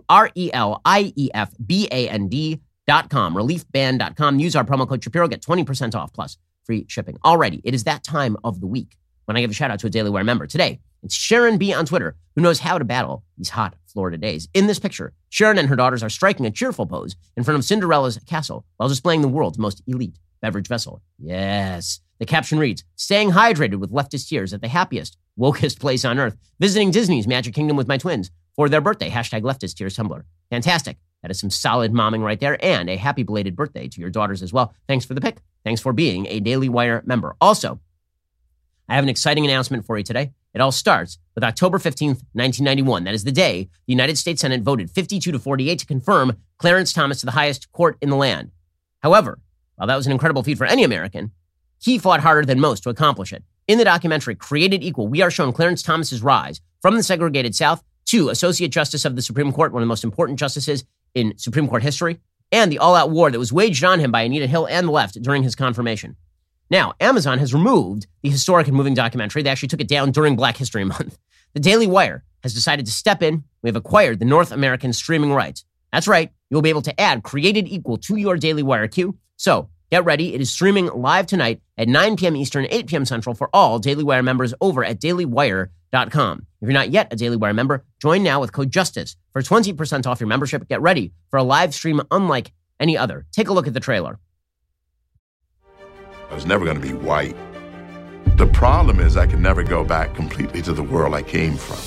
reliefband.com, reliefband.com. Use our promo code Shapiro, get 20% off, plus free shipping. Alrighty, it is that time of the week when I give a shout-out to a Daily Wire member. Today, it's Sharon B. on Twitter, who knows how to battle these hot Florida days. In this picture, Sharon and her daughters are striking a cheerful pose in front of Cinderella's castle while displaying the world's most elite beverage vessel. Yes. The caption reads, staying hydrated with leftist tears at the happiest, wokest place on earth, visiting Disney's Magic Kingdom with my twins for their birthday, #leftist tears Tumblr. Fantastic. That is some solid momming right there, and a happy belated birthday to your daughters as well. Thanks for the pick. Thanks for being a Daily Wire member. Also, I have an exciting announcement for you today. It all starts with October 15th, 1991. That is the day the United States Senate voted 52-48 to confirm Clarence Thomas to the highest court in the land. However, while that was an incredible feat for any American, he fought harder than most to accomplish it. In the documentary Created Equal, we are shown Clarence Thomas's rise from the segregated South to Associate Justice of the Supreme Court, one of the most important justices in Supreme Court history, and the all-out war that was waged on him by Anita Hill and the left during his confirmation. Now, Amazon has removed the historic and moving documentary. They actually took it down during Black History Month. The Daily Wire has decided to step in. We have acquired the North American streaming rights. That's right. You'll be able to add Created Equal to your Daily Wire queue. So get ready. It is streaming live tonight at 9 p.m. Eastern, 8 p.m. Central for all Daily Wire members over at dailywire.com. If you're not yet a Daily Wire member, join now with code JUSTICE for 20% off your membership. Get ready for a live stream unlike any other. Take a look at the trailer. I was never going to be white. The problem is I could never go back completely to the world I came from.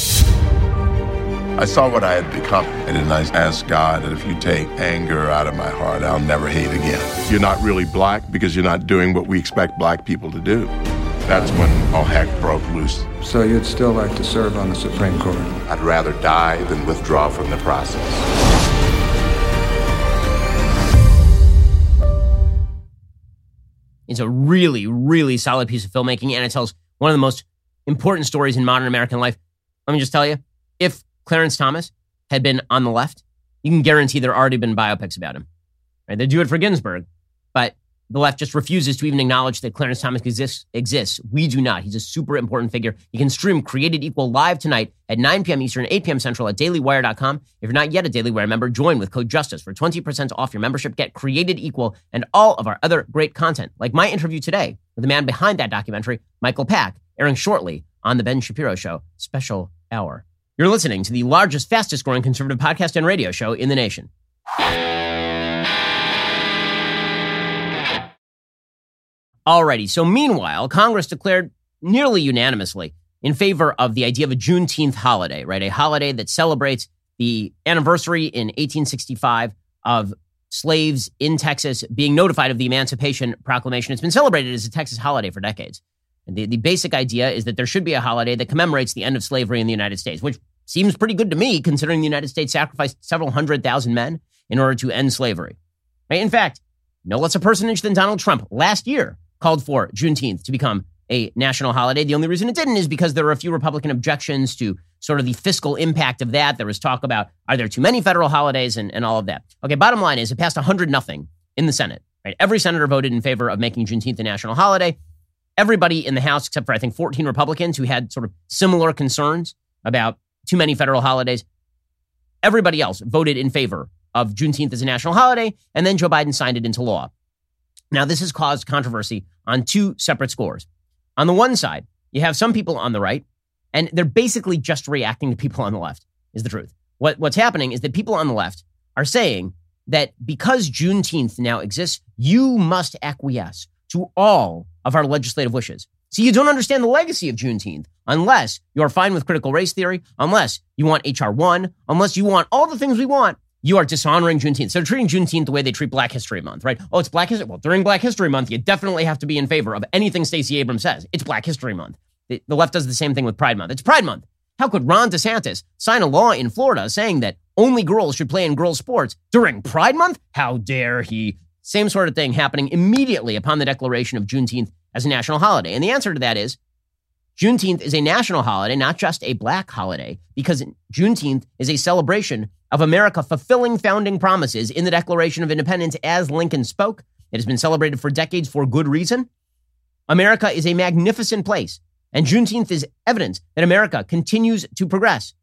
I saw what I had become, and then I asked God that if you take anger out of my heart, I'll never hate again. You're not really black because you're not doing what we expect black people to do. That's when all heck broke loose. So you'd still like to serve on the Supreme Court? I'd rather die than withdraw from the process. It's a really, really solid piece of filmmaking, and it tells one of the most important stories in modern American life. Let me just tell you, if Clarence Thomas had been on the left, you can guarantee there already been biopics about him. Right? They do it for Ginsburg, but the left just refuses to even acknowledge that Clarence Thomas exists. We do not. He's a super important figure. You can stream Created Equal live tonight at 9 p.m. Eastern, 8 p.m. Central at dailywire.com. If you're not yet a Daily Wire member, join with code JUSTICE for 20% off your membership. Get Created Equal and all of our other great content, like my interview today with the man behind that documentary, Michael Pack, airing shortly on The Ben Shapiro Show, Special Hour. You're listening to the largest, fastest-growing conservative podcast and radio show in the nation. Alrighty, so meanwhile, Congress declared nearly unanimously in favor of the idea of a Juneteenth holiday, right? A holiday that celebrates the anniversary in 1865 of slaves in Texas being notified of the Emancipation Proclamation. It's been celebrated as a Texas holiday for decades. And the basic idea is that there should be a holiday that commemorates the end of slavery in the United States, which seems pretty good to me, considering the United States sacrificed several 100,000 men in order to end slavery. Right? In fact, no less a personage than Donald Trump last year called for Juneteenth to become a national holiday. The only reason it didn't is because there were a few Republican objections to sort of the fiscal impact of that. There was talk about, are there too many federal holidays and all of that. Okay, bottom line is it passed 100-0 in the Senate. Right? Every senator voted in favor of making Juneteenth a national holiday. Everybody in the House, except for I think 14 Republicans who had sort of similar concerns about too many federal holidays, everybody else voted in favor of Juneteenth as a national holiday, and then Joe Biden signed it into law. Now, this has caused controversy on two separate scores. On the one side, you have some people on the right, and they're basically just reacting to people on the left. is the truth. What's happening is that people on the left are saying that because Juneteenth now exists, you must acquiesce to all of our legislative wishes. So you don't understand the legacy of Juneteenth unless you're fine with critical race theory, unless you want H.R. 1, unless you want all the things we want. You are dishonoring Juneteenth. So they're treating Juneteenth the way they treat Black History Month, right? Oh, it's Black History. Well, during Black History Month, you definitely have to be in favor of anything Stacey Abrams says. It's Black History Month. The left does the same thing with Pride Month. It's Pride Month. How could Ron DeSantis sign a law in Florida saying that only girls should play in girls' sports during Pride Month? How dare he? Same sort of thing happening immediately upon the declaration of Juneteenth as a national holiday. And the answer to that is Juneteenth is a national holiday, not just a Black holiday, because Juneteenth is a celebration of America fulfilling founding promises in the Declaration of Independence as Lincoln spoke. It has been celebrated for decades for good reason. America is a magnificent place, and Juneteenth is evidence that America continues to progress.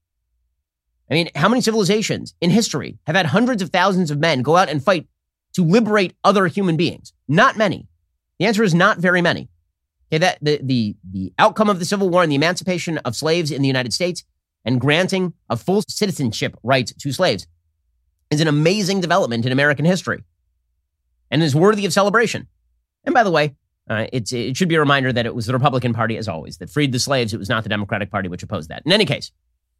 I mean, how many civilizations in history have had hundreds of thousands of men go out and fight to liberate other human beings? Not many. The answer is not very many. Okay, that the outcome of the Civil War and the emancipation of slaves in the United States and granting of full citizenship rights to slaves is an amazing development in American history and is worthy of celebration. And by the way, it should be a reminder that it was the Republican Party, as always, that freed the slaves. It was not the Democratic Party which opposed that. In any case,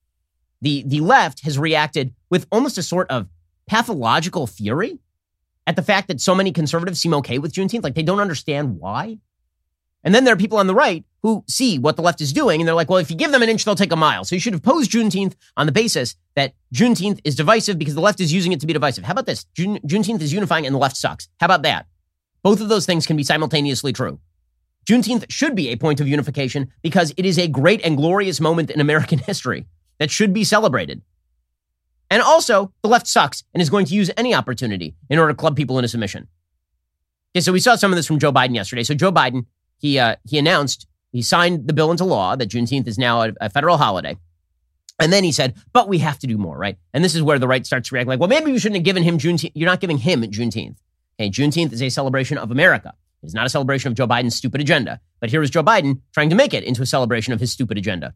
the left has reacted with almost a sort of pathological fury at the fact that so many conservatives seem okay with Juneteenth. Like they don't understand why. And then there are people on the right who see what the left is doing, and they're like, well, if you give them an inch, they'll take a mile. So you should oppose Juneteenth on the basis that Juneteenth is divisive because the left is using it to be divisive. How about this? Juneteenth is unifying and the left sucks. How about that? Both of those things can be simultaneously true. Juneteenth should be a point of unification because it is a great and glorious moment in American history that should be celebrated. And also, the left sucks and is going to use any opportunity in order to club people into submission. Okay, so we saw some of this from Joe Biden yesterday. So Joe Biden, he announced, he signed the bill into law that Juneteenth is now a federal holiday. And then he said, but we have to do more, right? And this is where the right starts to react like, well, maybe we shouldn't have given him Juneteenth. You're not giving him Juneteenth. Okay, Juneteenth is a celebration of America. It is not a celebration of Joe Biden's stupid agenda. But here is Joe Biden trying to make it into a celebration of his stupid agenda.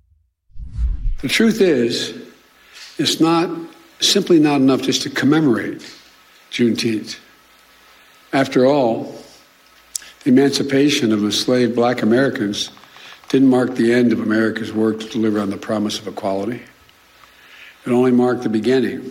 The truth is, it's simply not enough just to commemorate Juneteenth. After all, the emancipation of enslaved Black Americans didn't mark the end of America's work to deliver on the promise of equality. It only marked the beginning.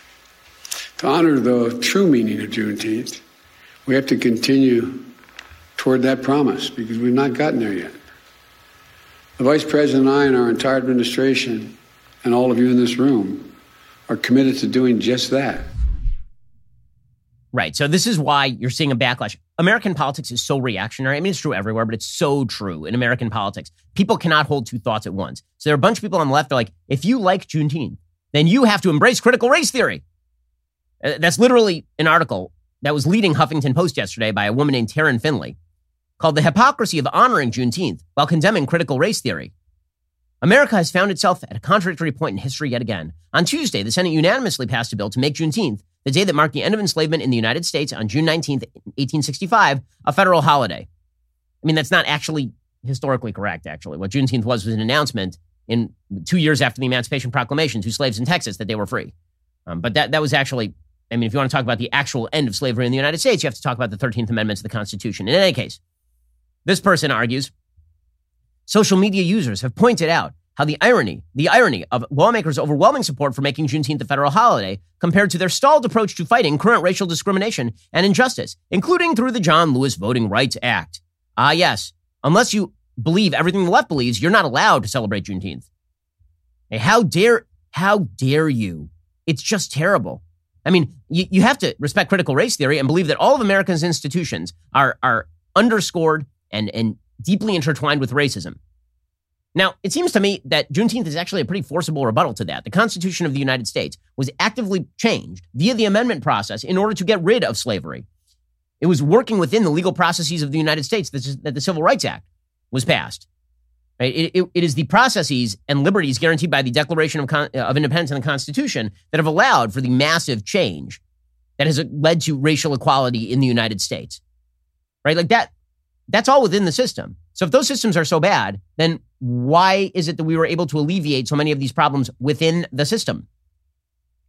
To honor the true meaning of Juneteenth, we have to continue toward that promise because we've not gotten there yet. The Vice President and I and our entire administration and all of you in this room are committed to doing just that. Right. So this is why you're seeing a backlash. American politics is so reactionary. I mean, it's true everywhere, but it's so true in American politics. People cannot hold two thoughts at once. So there are a bunch of people on the left that are like, if you like Juneteenth, then you have to embrace critical race theory. That's literally an article that was leading Huffington Post yesterday by a woman named Taryn Finley called The Hypocrisy of Honoring Juneteenth While Condemning Critical Race Theory. America has found itself at a contradictory point in history yet again. On Tuesday, the Senate unanimously passed a bill to make Juneteenth, the day that marked the end of enslavement in the United States on June 19th, 1865, a federal holiday. I mean, that's not actually historically correct, actually. What Juneteenth was an announcement in 2 years after the Emancipation Proclamation to slaves in Texas that they were free. But that was actually, I mean, if you want to talk about the actual end of slavery in the United States, you have to talk about the 13th Amendment to the Constitution. In any case, this person argues, social media users have pointed out how the irony of lawmakers' overwhelming support for making Juneteenth a federal holiday compared to their stalled approach to fighting current racial discrimination and injustice, including through the John Lewis Voting Rights Act. Ah, yes. Unless you believe everything the left believes, you're not allowed to celebrate Juneteenth. Hey, how dare you? It's just terrible. I mean, you have to respect critical race theory and believe that all of America's institutions are underscored and deeply intertwined with racism. Now, it seems to me that Juneteenth is actually a pretty forcible rebuttal to that. The Constitution of the United States was actively changed via the amendment process in order to get rid of slavery. It was working within the legal processes of the United States that the Civil Rights Act was passed. Right? It is the processes and liberties guaranteed by the Declaration of Independence and the Constitution that have allowed for the massive change that has led to racial equality in the United States. Right? Like that's all within the system. So if those systems are so bad, then why is it that we were able to alleviate so many of these problems within the system?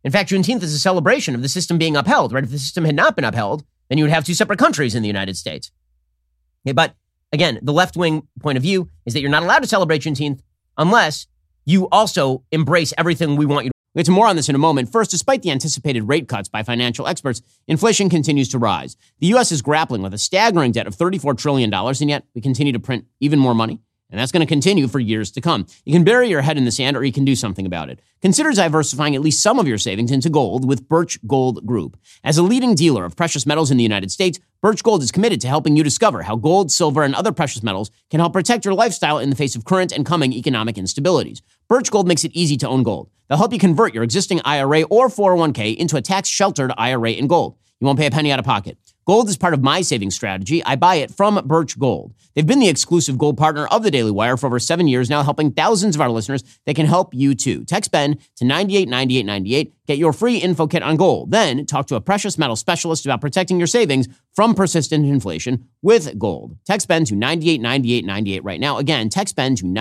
In fact, Juneteenth is a celebration of the system being upheld, right? If the system had not been upheld, then you would have two separate countries in the United States. Okay, but again, the left-wing point of view is that you're not allowed to celebrate Juneteenth unless you also embrace everything we want you to. We'll get to more on this in a moment. First, despite the anticipated rate cuts by financial experts, inflation continues to rise. The U.S. is grappling with a staggering debt of $34 trillion, and yet we continue to print even more money. And that's going to continue for years to come. You can bury your head in the sand or you can do something about it. Consider diversifying at least some of your savings into gold with Birch Gold Group. As a leading dealer of precious metals in the United States, Birch Gold is committed to helping you discover how gold, silver, and other precious metals can help protect your lifestyle in the face of current and coming economic instabilities. Birch Gold makes it easy to own gold. They'll help you convert your existing IRA or 401k into a tax-sheltered IRA in gold. You won't pay a penny out of pocket. Gold is part of my savings strategy. I buy it from Birch Gold. They've been the exclusive gold partner of the Daily Wire for over 7 years now, helping thousands of our listeners. They can help you too. Text Ben to 989898. Get your free info kit on gold. Then talk to a precious metal specialist about protecting your savings from persistent inflation with gold. Text Ben to 989898 right now. Again, text Ben to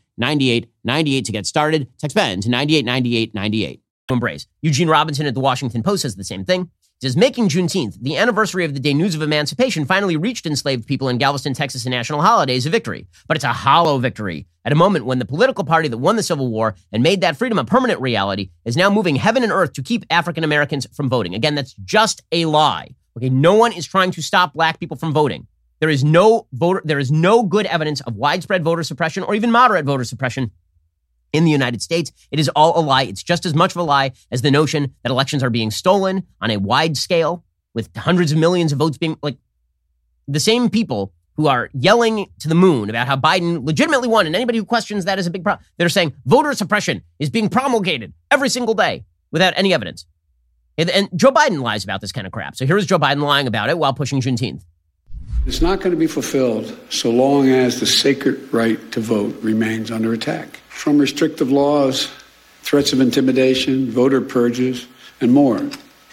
989898 to get started. Text Ben to 989898. Embrace. Eugene Robinson at the Washington Post says the same thing. It says, making Juneteenth, the anniversary of the day news of emancipation finally reached enslaved people in Galveston, Texas, a national holiday, is a victory. But it's a hollow victory at a moment when the political party that won the Civil War and made that freedom a permanent reality is now moving heaven and earth to keep African Americans from voting. Again, that's just a lie. Okay, no one is trying to stop black people from voting. There is no good evidence of widespread voter suppression or even moderate voter suppression in the United States. It is all a lie. It's just as much of a lie as the notion that elections are being stolen on a wide scale with hundreds of millions of votes being, like, the same people who are yelling to the moon about how Biden legitimately won, and anybody who questions that is a big problem. They're saying voter suppression is being promulgated every single day without any evidence. And Joe Biden lies about this kind of crap. So here's Joe Biden lying about it while pushing Juneteenth. It's not going to be fulfilled so long as the sacred right to vote remains under attack from restrictive laws, threats of intimidation, voter purges, and more. An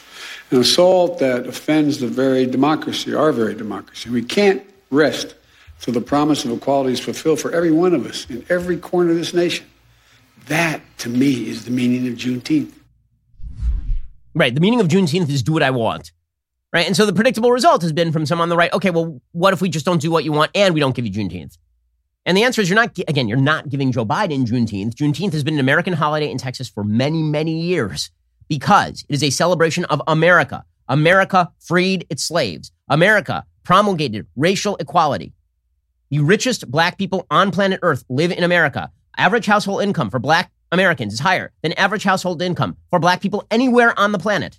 assault that offends the very democracy, our very democracy. We can't rest till the promise of equality is fulfilled for every one of us in every corner of this nation. That, to me, is the meaning of Juneteenth. Right. The meaning of Juneteenth is do what I want. Right. And so the predictable result has been from some on the right, okay, well, what if we just don't do what you want and we don't give you Juneteenth? And the answer is you're not giving Joe Biden Juneteenth. Juneteenth has been an American holiday in Texas for many, many years because it is a celebration of America. America freed its slaves. America promulgated racial equality. The richest black people on planet Earth live in America. Average household income for black Americans is higher than average household income for black people anywhere on the planet.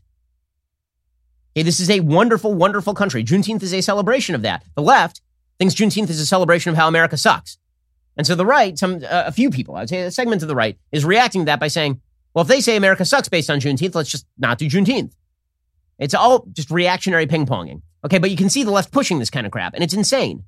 Okay, this is a wonderful, wonderful country. Juneteenth is a celebration of that. The left thinks Juneteenth is a celebration of how America sucks. And so the right, a few people, I would say a segment of the right, is reacting to that by saying, well, if they say America sucks based on Juneteenth, let's just not do Juneteenth. It's all just reactionary ping-ponging. Okay, but you can see the left pushing this kind of crap, and it's insane.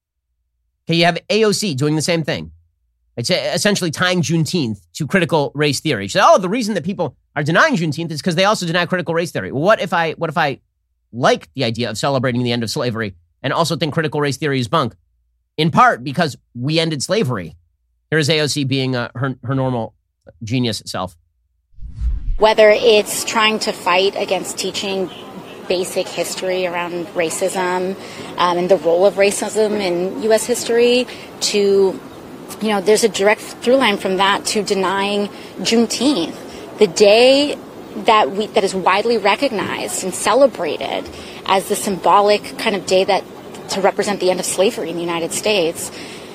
Okay, you have AOC doing the same thing. It's essentially tying Juneteenth to critical race theory. She said, the reason that people are denying Juneteenth is because they also deny critical race theory. Well, what if I like the idea of celebrating the end of slavery and also think critical race theory is bunk, in part because we ended slavery? Here's AOC being her normal genius self. Whether it's trying to fight against teaching basic history around racism and the role of racism in U.S. history to, there's a direct through line from that to denying Juneteenth, the day that is widely recognized and celebrated as the symbolic kind of day that to represent the end of slavery in the United States.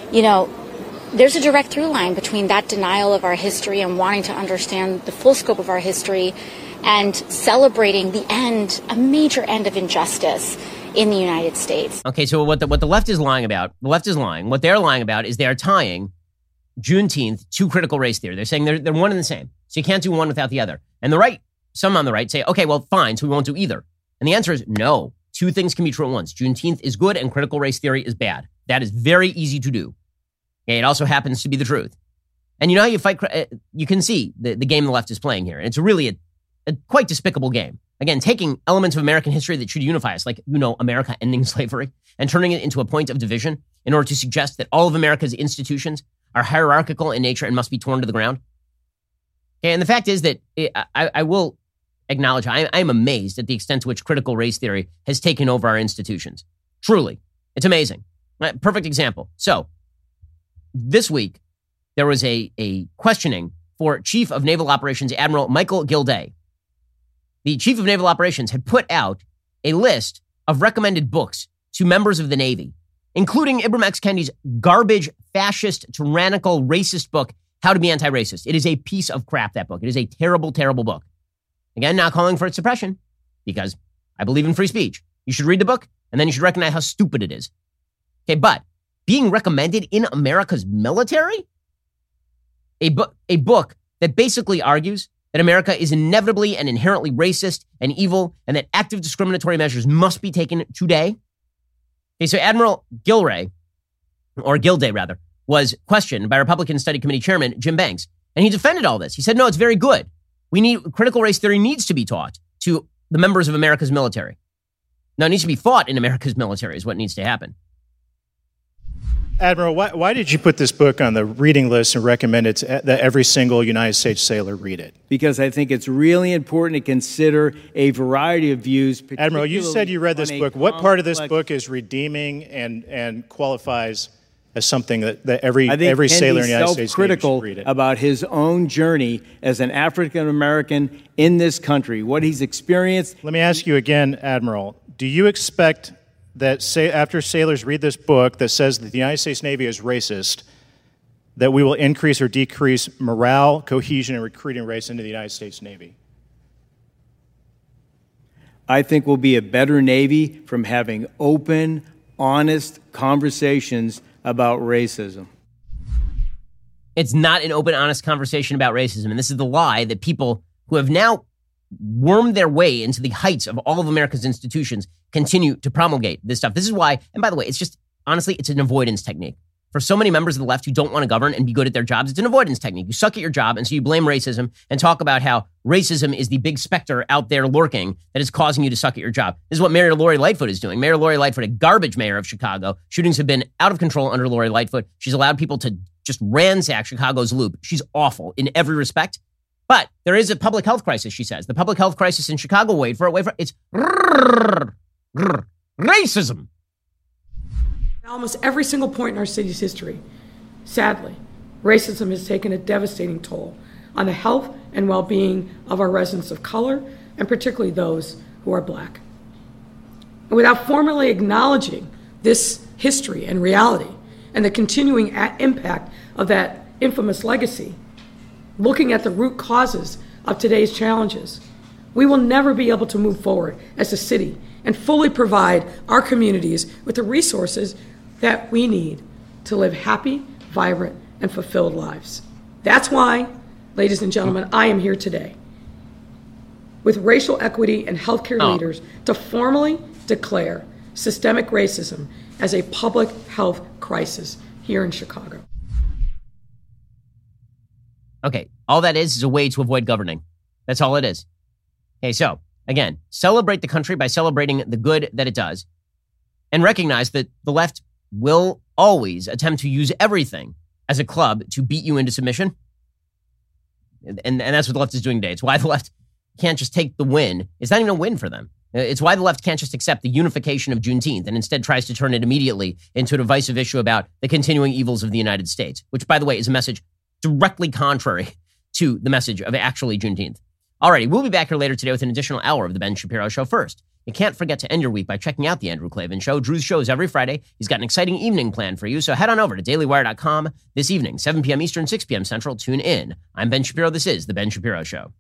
There's a direct through line between that denial of our history and wanting to understand the full scope of our history and celebrating the end, a major end of injustice in the United States. Okay, so what the left is lying about, what they're lying about is they are tying Juneteenth to critical race theory. They're saying they're one and the same. So you can't do one without the other. And the right, some on the right say, okay, well, fine, so we won't do either. And the answer is no. Two things can be true at once. Juneteenth is good and critical race theory is bad. That is very easy to do. Okay, it also happens to be the truth. And you know how you fight? You can see the game the left is playing here. And it's really a quite despicable game. Again, taking elements of American history that should unify us, like, America ending slavery, and turning it into a point of division in order to suggest that all of America's institutions are hierarchical in nature and must be torn to the ground. Okay, and the fact is that I will acknowledge I am amazed at the extent to which critical race theory has taken over our institutions. Truly. It's amazing. Perfect example. So this week, there was a questioning for Chief of Naval Operations Admiral Michael Gilday. The Chief of Naval Operations had put out a list of recommended books to members of the Navy, including Ibram X. Kendi's garbage, fascist, tyrannical, racist book, How to Be Anti-Racist. It is a piece of crap, that book. It is a terrible, terrible book. Again, not calling for its suppression, because I believe in free speech. You should read the book, and then you should recognize how stupid it is. Okay, but being recommended in America's military? A book that basically argues that America is inevitably and inherently racist and evil, and that active discriminatory measures must be taken today. Okay, so Admiral Gilday, was questioned by Republican Study Committee Chairman Jim Banks, and he defended all this. He said, no, it's very good. Critical race theory needs to be taught to the members of America's military. No, it needs to be fought in America's military is what needs to happen. Admiral, why did you put this book on the reading list and recommend it that every single United States sailor read it? Because I think it's really important to consider a variety of views. Admiral, you said you read this book. What part of this book is redeeming and qualifies as something that every sailor in the United States should read it? About his own journey as an African American in this country, what he's experienced. Let me ask you again, Admiral, do you expect that after sailors read this book that says that the United States Navy is racist, that we will increase or decrease morale, cohesion, and recruiting rates into the United States Navy? I think we'll be a better Navy from having open, honest conversations about racism. It's not an open, honest conversation about racism. And this is the lie that people who have now wormed their way into the heights of all of America's institutions continue to promulgate this stuff. This is why, and by the way, it's just, honestly, it's an avoidance technique. For so many members of the left who don't want to govern and be good at their jobs, it's an avoidance technique. You suck at your job, and so you blame racism and talk about how racism is the big specter out there lurking that is causing you to suck at your job. This is what Mayor Lori Lightfoot is doing. Mayor Lori Lightfoot, a garbage mayor of Chicago. Shootings have been out of control under Lori Lightfoot. She's allowed people to just ransack Chicago's loop. She's awful in every respect. But there is a public health crisis, she says. The public health crisis in Chicago, wait for it, it's racism. Almost every single point in our city's history, sadly, racism has taken a devastating toll on the health and well-being of our residents of color, and particularly those who are Black. And without formally acknowledging this history and reality and the continuing impact of that infamous legacy, looking at the root causes of today's challenges, we will never be able to move forward as a city and fully provide our communities with the resources that we need to live happy, vibrant, and fulfilled lives. That's why, ladies and gentlemen, I am here today with racial equity and healthcare leaders to formally declare systemic racism as a public health crisis here in Chicago. Okay, all that is a way to avoid governing. That's all it is. Okay, so, again, celebrate the country by celebrating the good that it does, and recognize that the left will always attempt to use everything as a club to beat you into submission. And that's what the left is doing today. It's why the left can't just take the win. It's not even a win for them. It's why the left can't just accept the unification of Juneteenth and instead tries to turn it immediately into a divisive issue about the continuing evils of the United States, which, by the way, is a message directly contrary to the message of actually Juneteenth. Alrighty, we'll be back here later today with an additional hour of The Ben Shapiro Show. First, you can't forget to end your week by checking out The Andrew Klavan Show. Drew's show is every Friday. He's got an exciting evening planned for you, so head on over to dailywire.com this evening, 7 p.m. Eastern, 6 p.m. Central. Tune in. I'm Ben Shapiro. This is The Ben Shapiro Show.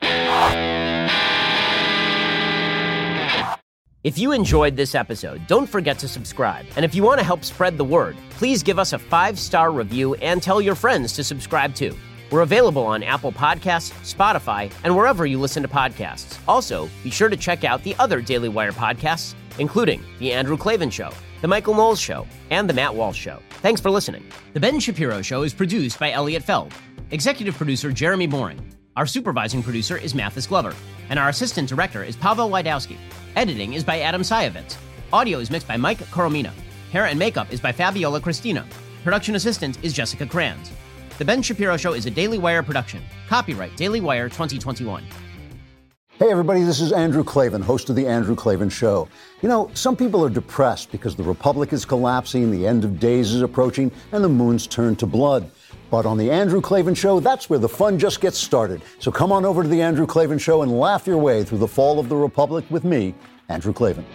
If you enjoyed this episode, don't forget to subscribe. And if you want to help spread the word, please give us a 5-star review and tell your friends to subscribe too. We're available on Apple Podcasts, Spotify, and wherever you listen to podcasts. Also, be sure to check out the other Daily Wire podcasts, including The Andrew Klavan Show, The Michael Knowles Show, and The Matt Walsh Show. Thanks for listening. The Ben Shapiro Show is produced by Elliot Feld. Executive producer Jeremy Boring. Our supervising producer is Mathis Glover. And our assistant director is Pavel Wydowski. Editing is by Adam Sayevitz. Audio is mixed by Mike Coromina. Hair and makeup is by Fabiola Cristina. Production assistant is Jessica Kranz. The Ben Shapiro Show is a Daily Wire production. Copyright Daily Wire 2021. Hey everybody, this is Andrew Klavan, host of The Andrew Klavan Show. You know, some people are depressed because the republic is collapsing, the end of days is approaching, and the moon's turned to blood. But on The Andrew Klavan Show, that's where the fun just gets started. So come on over to The Andrew Klavan Show and laugh your way through the fall of the republic with me, Andrew Klavan.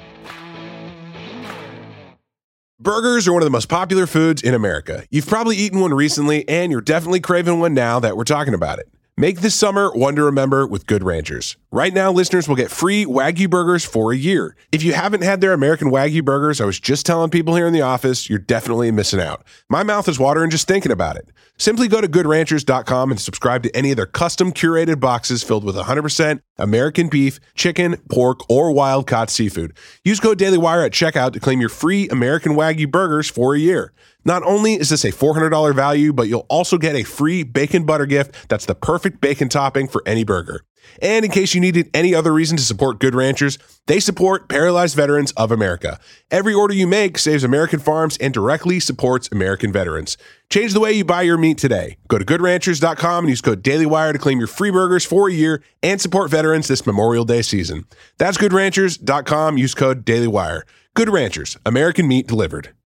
Burgers are one of the most popular foods in America. You've probably eaten one recently, and you're definitely craving one now that we're talking about it. Make this summer one to remember with Good Ranchers. Right now, listeners will get free Wagyu burgers for a year. If you haven't had their American Wagyu burgers, I was just telling people here in the office, you're definitely missing out. My mouth is watering just thinking about it. Simply go to goodranchers.com and subscribe to any of their custom curated boxes filled with 100% American beef, chicken, pork, or wild-caught seafood. Use code DailyWire at checkout to claim your free American Wagyu burgers for a year. Not only is this a $400 value, but you'll also get a free bacon butter gift that's the perfect bacon topping for any burger. And in case you needed any other reason to support Good Ranchers, they support Paralyzed Veterans of America. Every order you make saves American farms and directly supports American veterans. Change the way you buy your meat today. Go to goodranchers.com and use code DailyWire to claim your free burgers for a year and support veterans this Memorial Day season. That's goodranchers.com. Use code DailyWire. Good Ranchers, American meat delivered.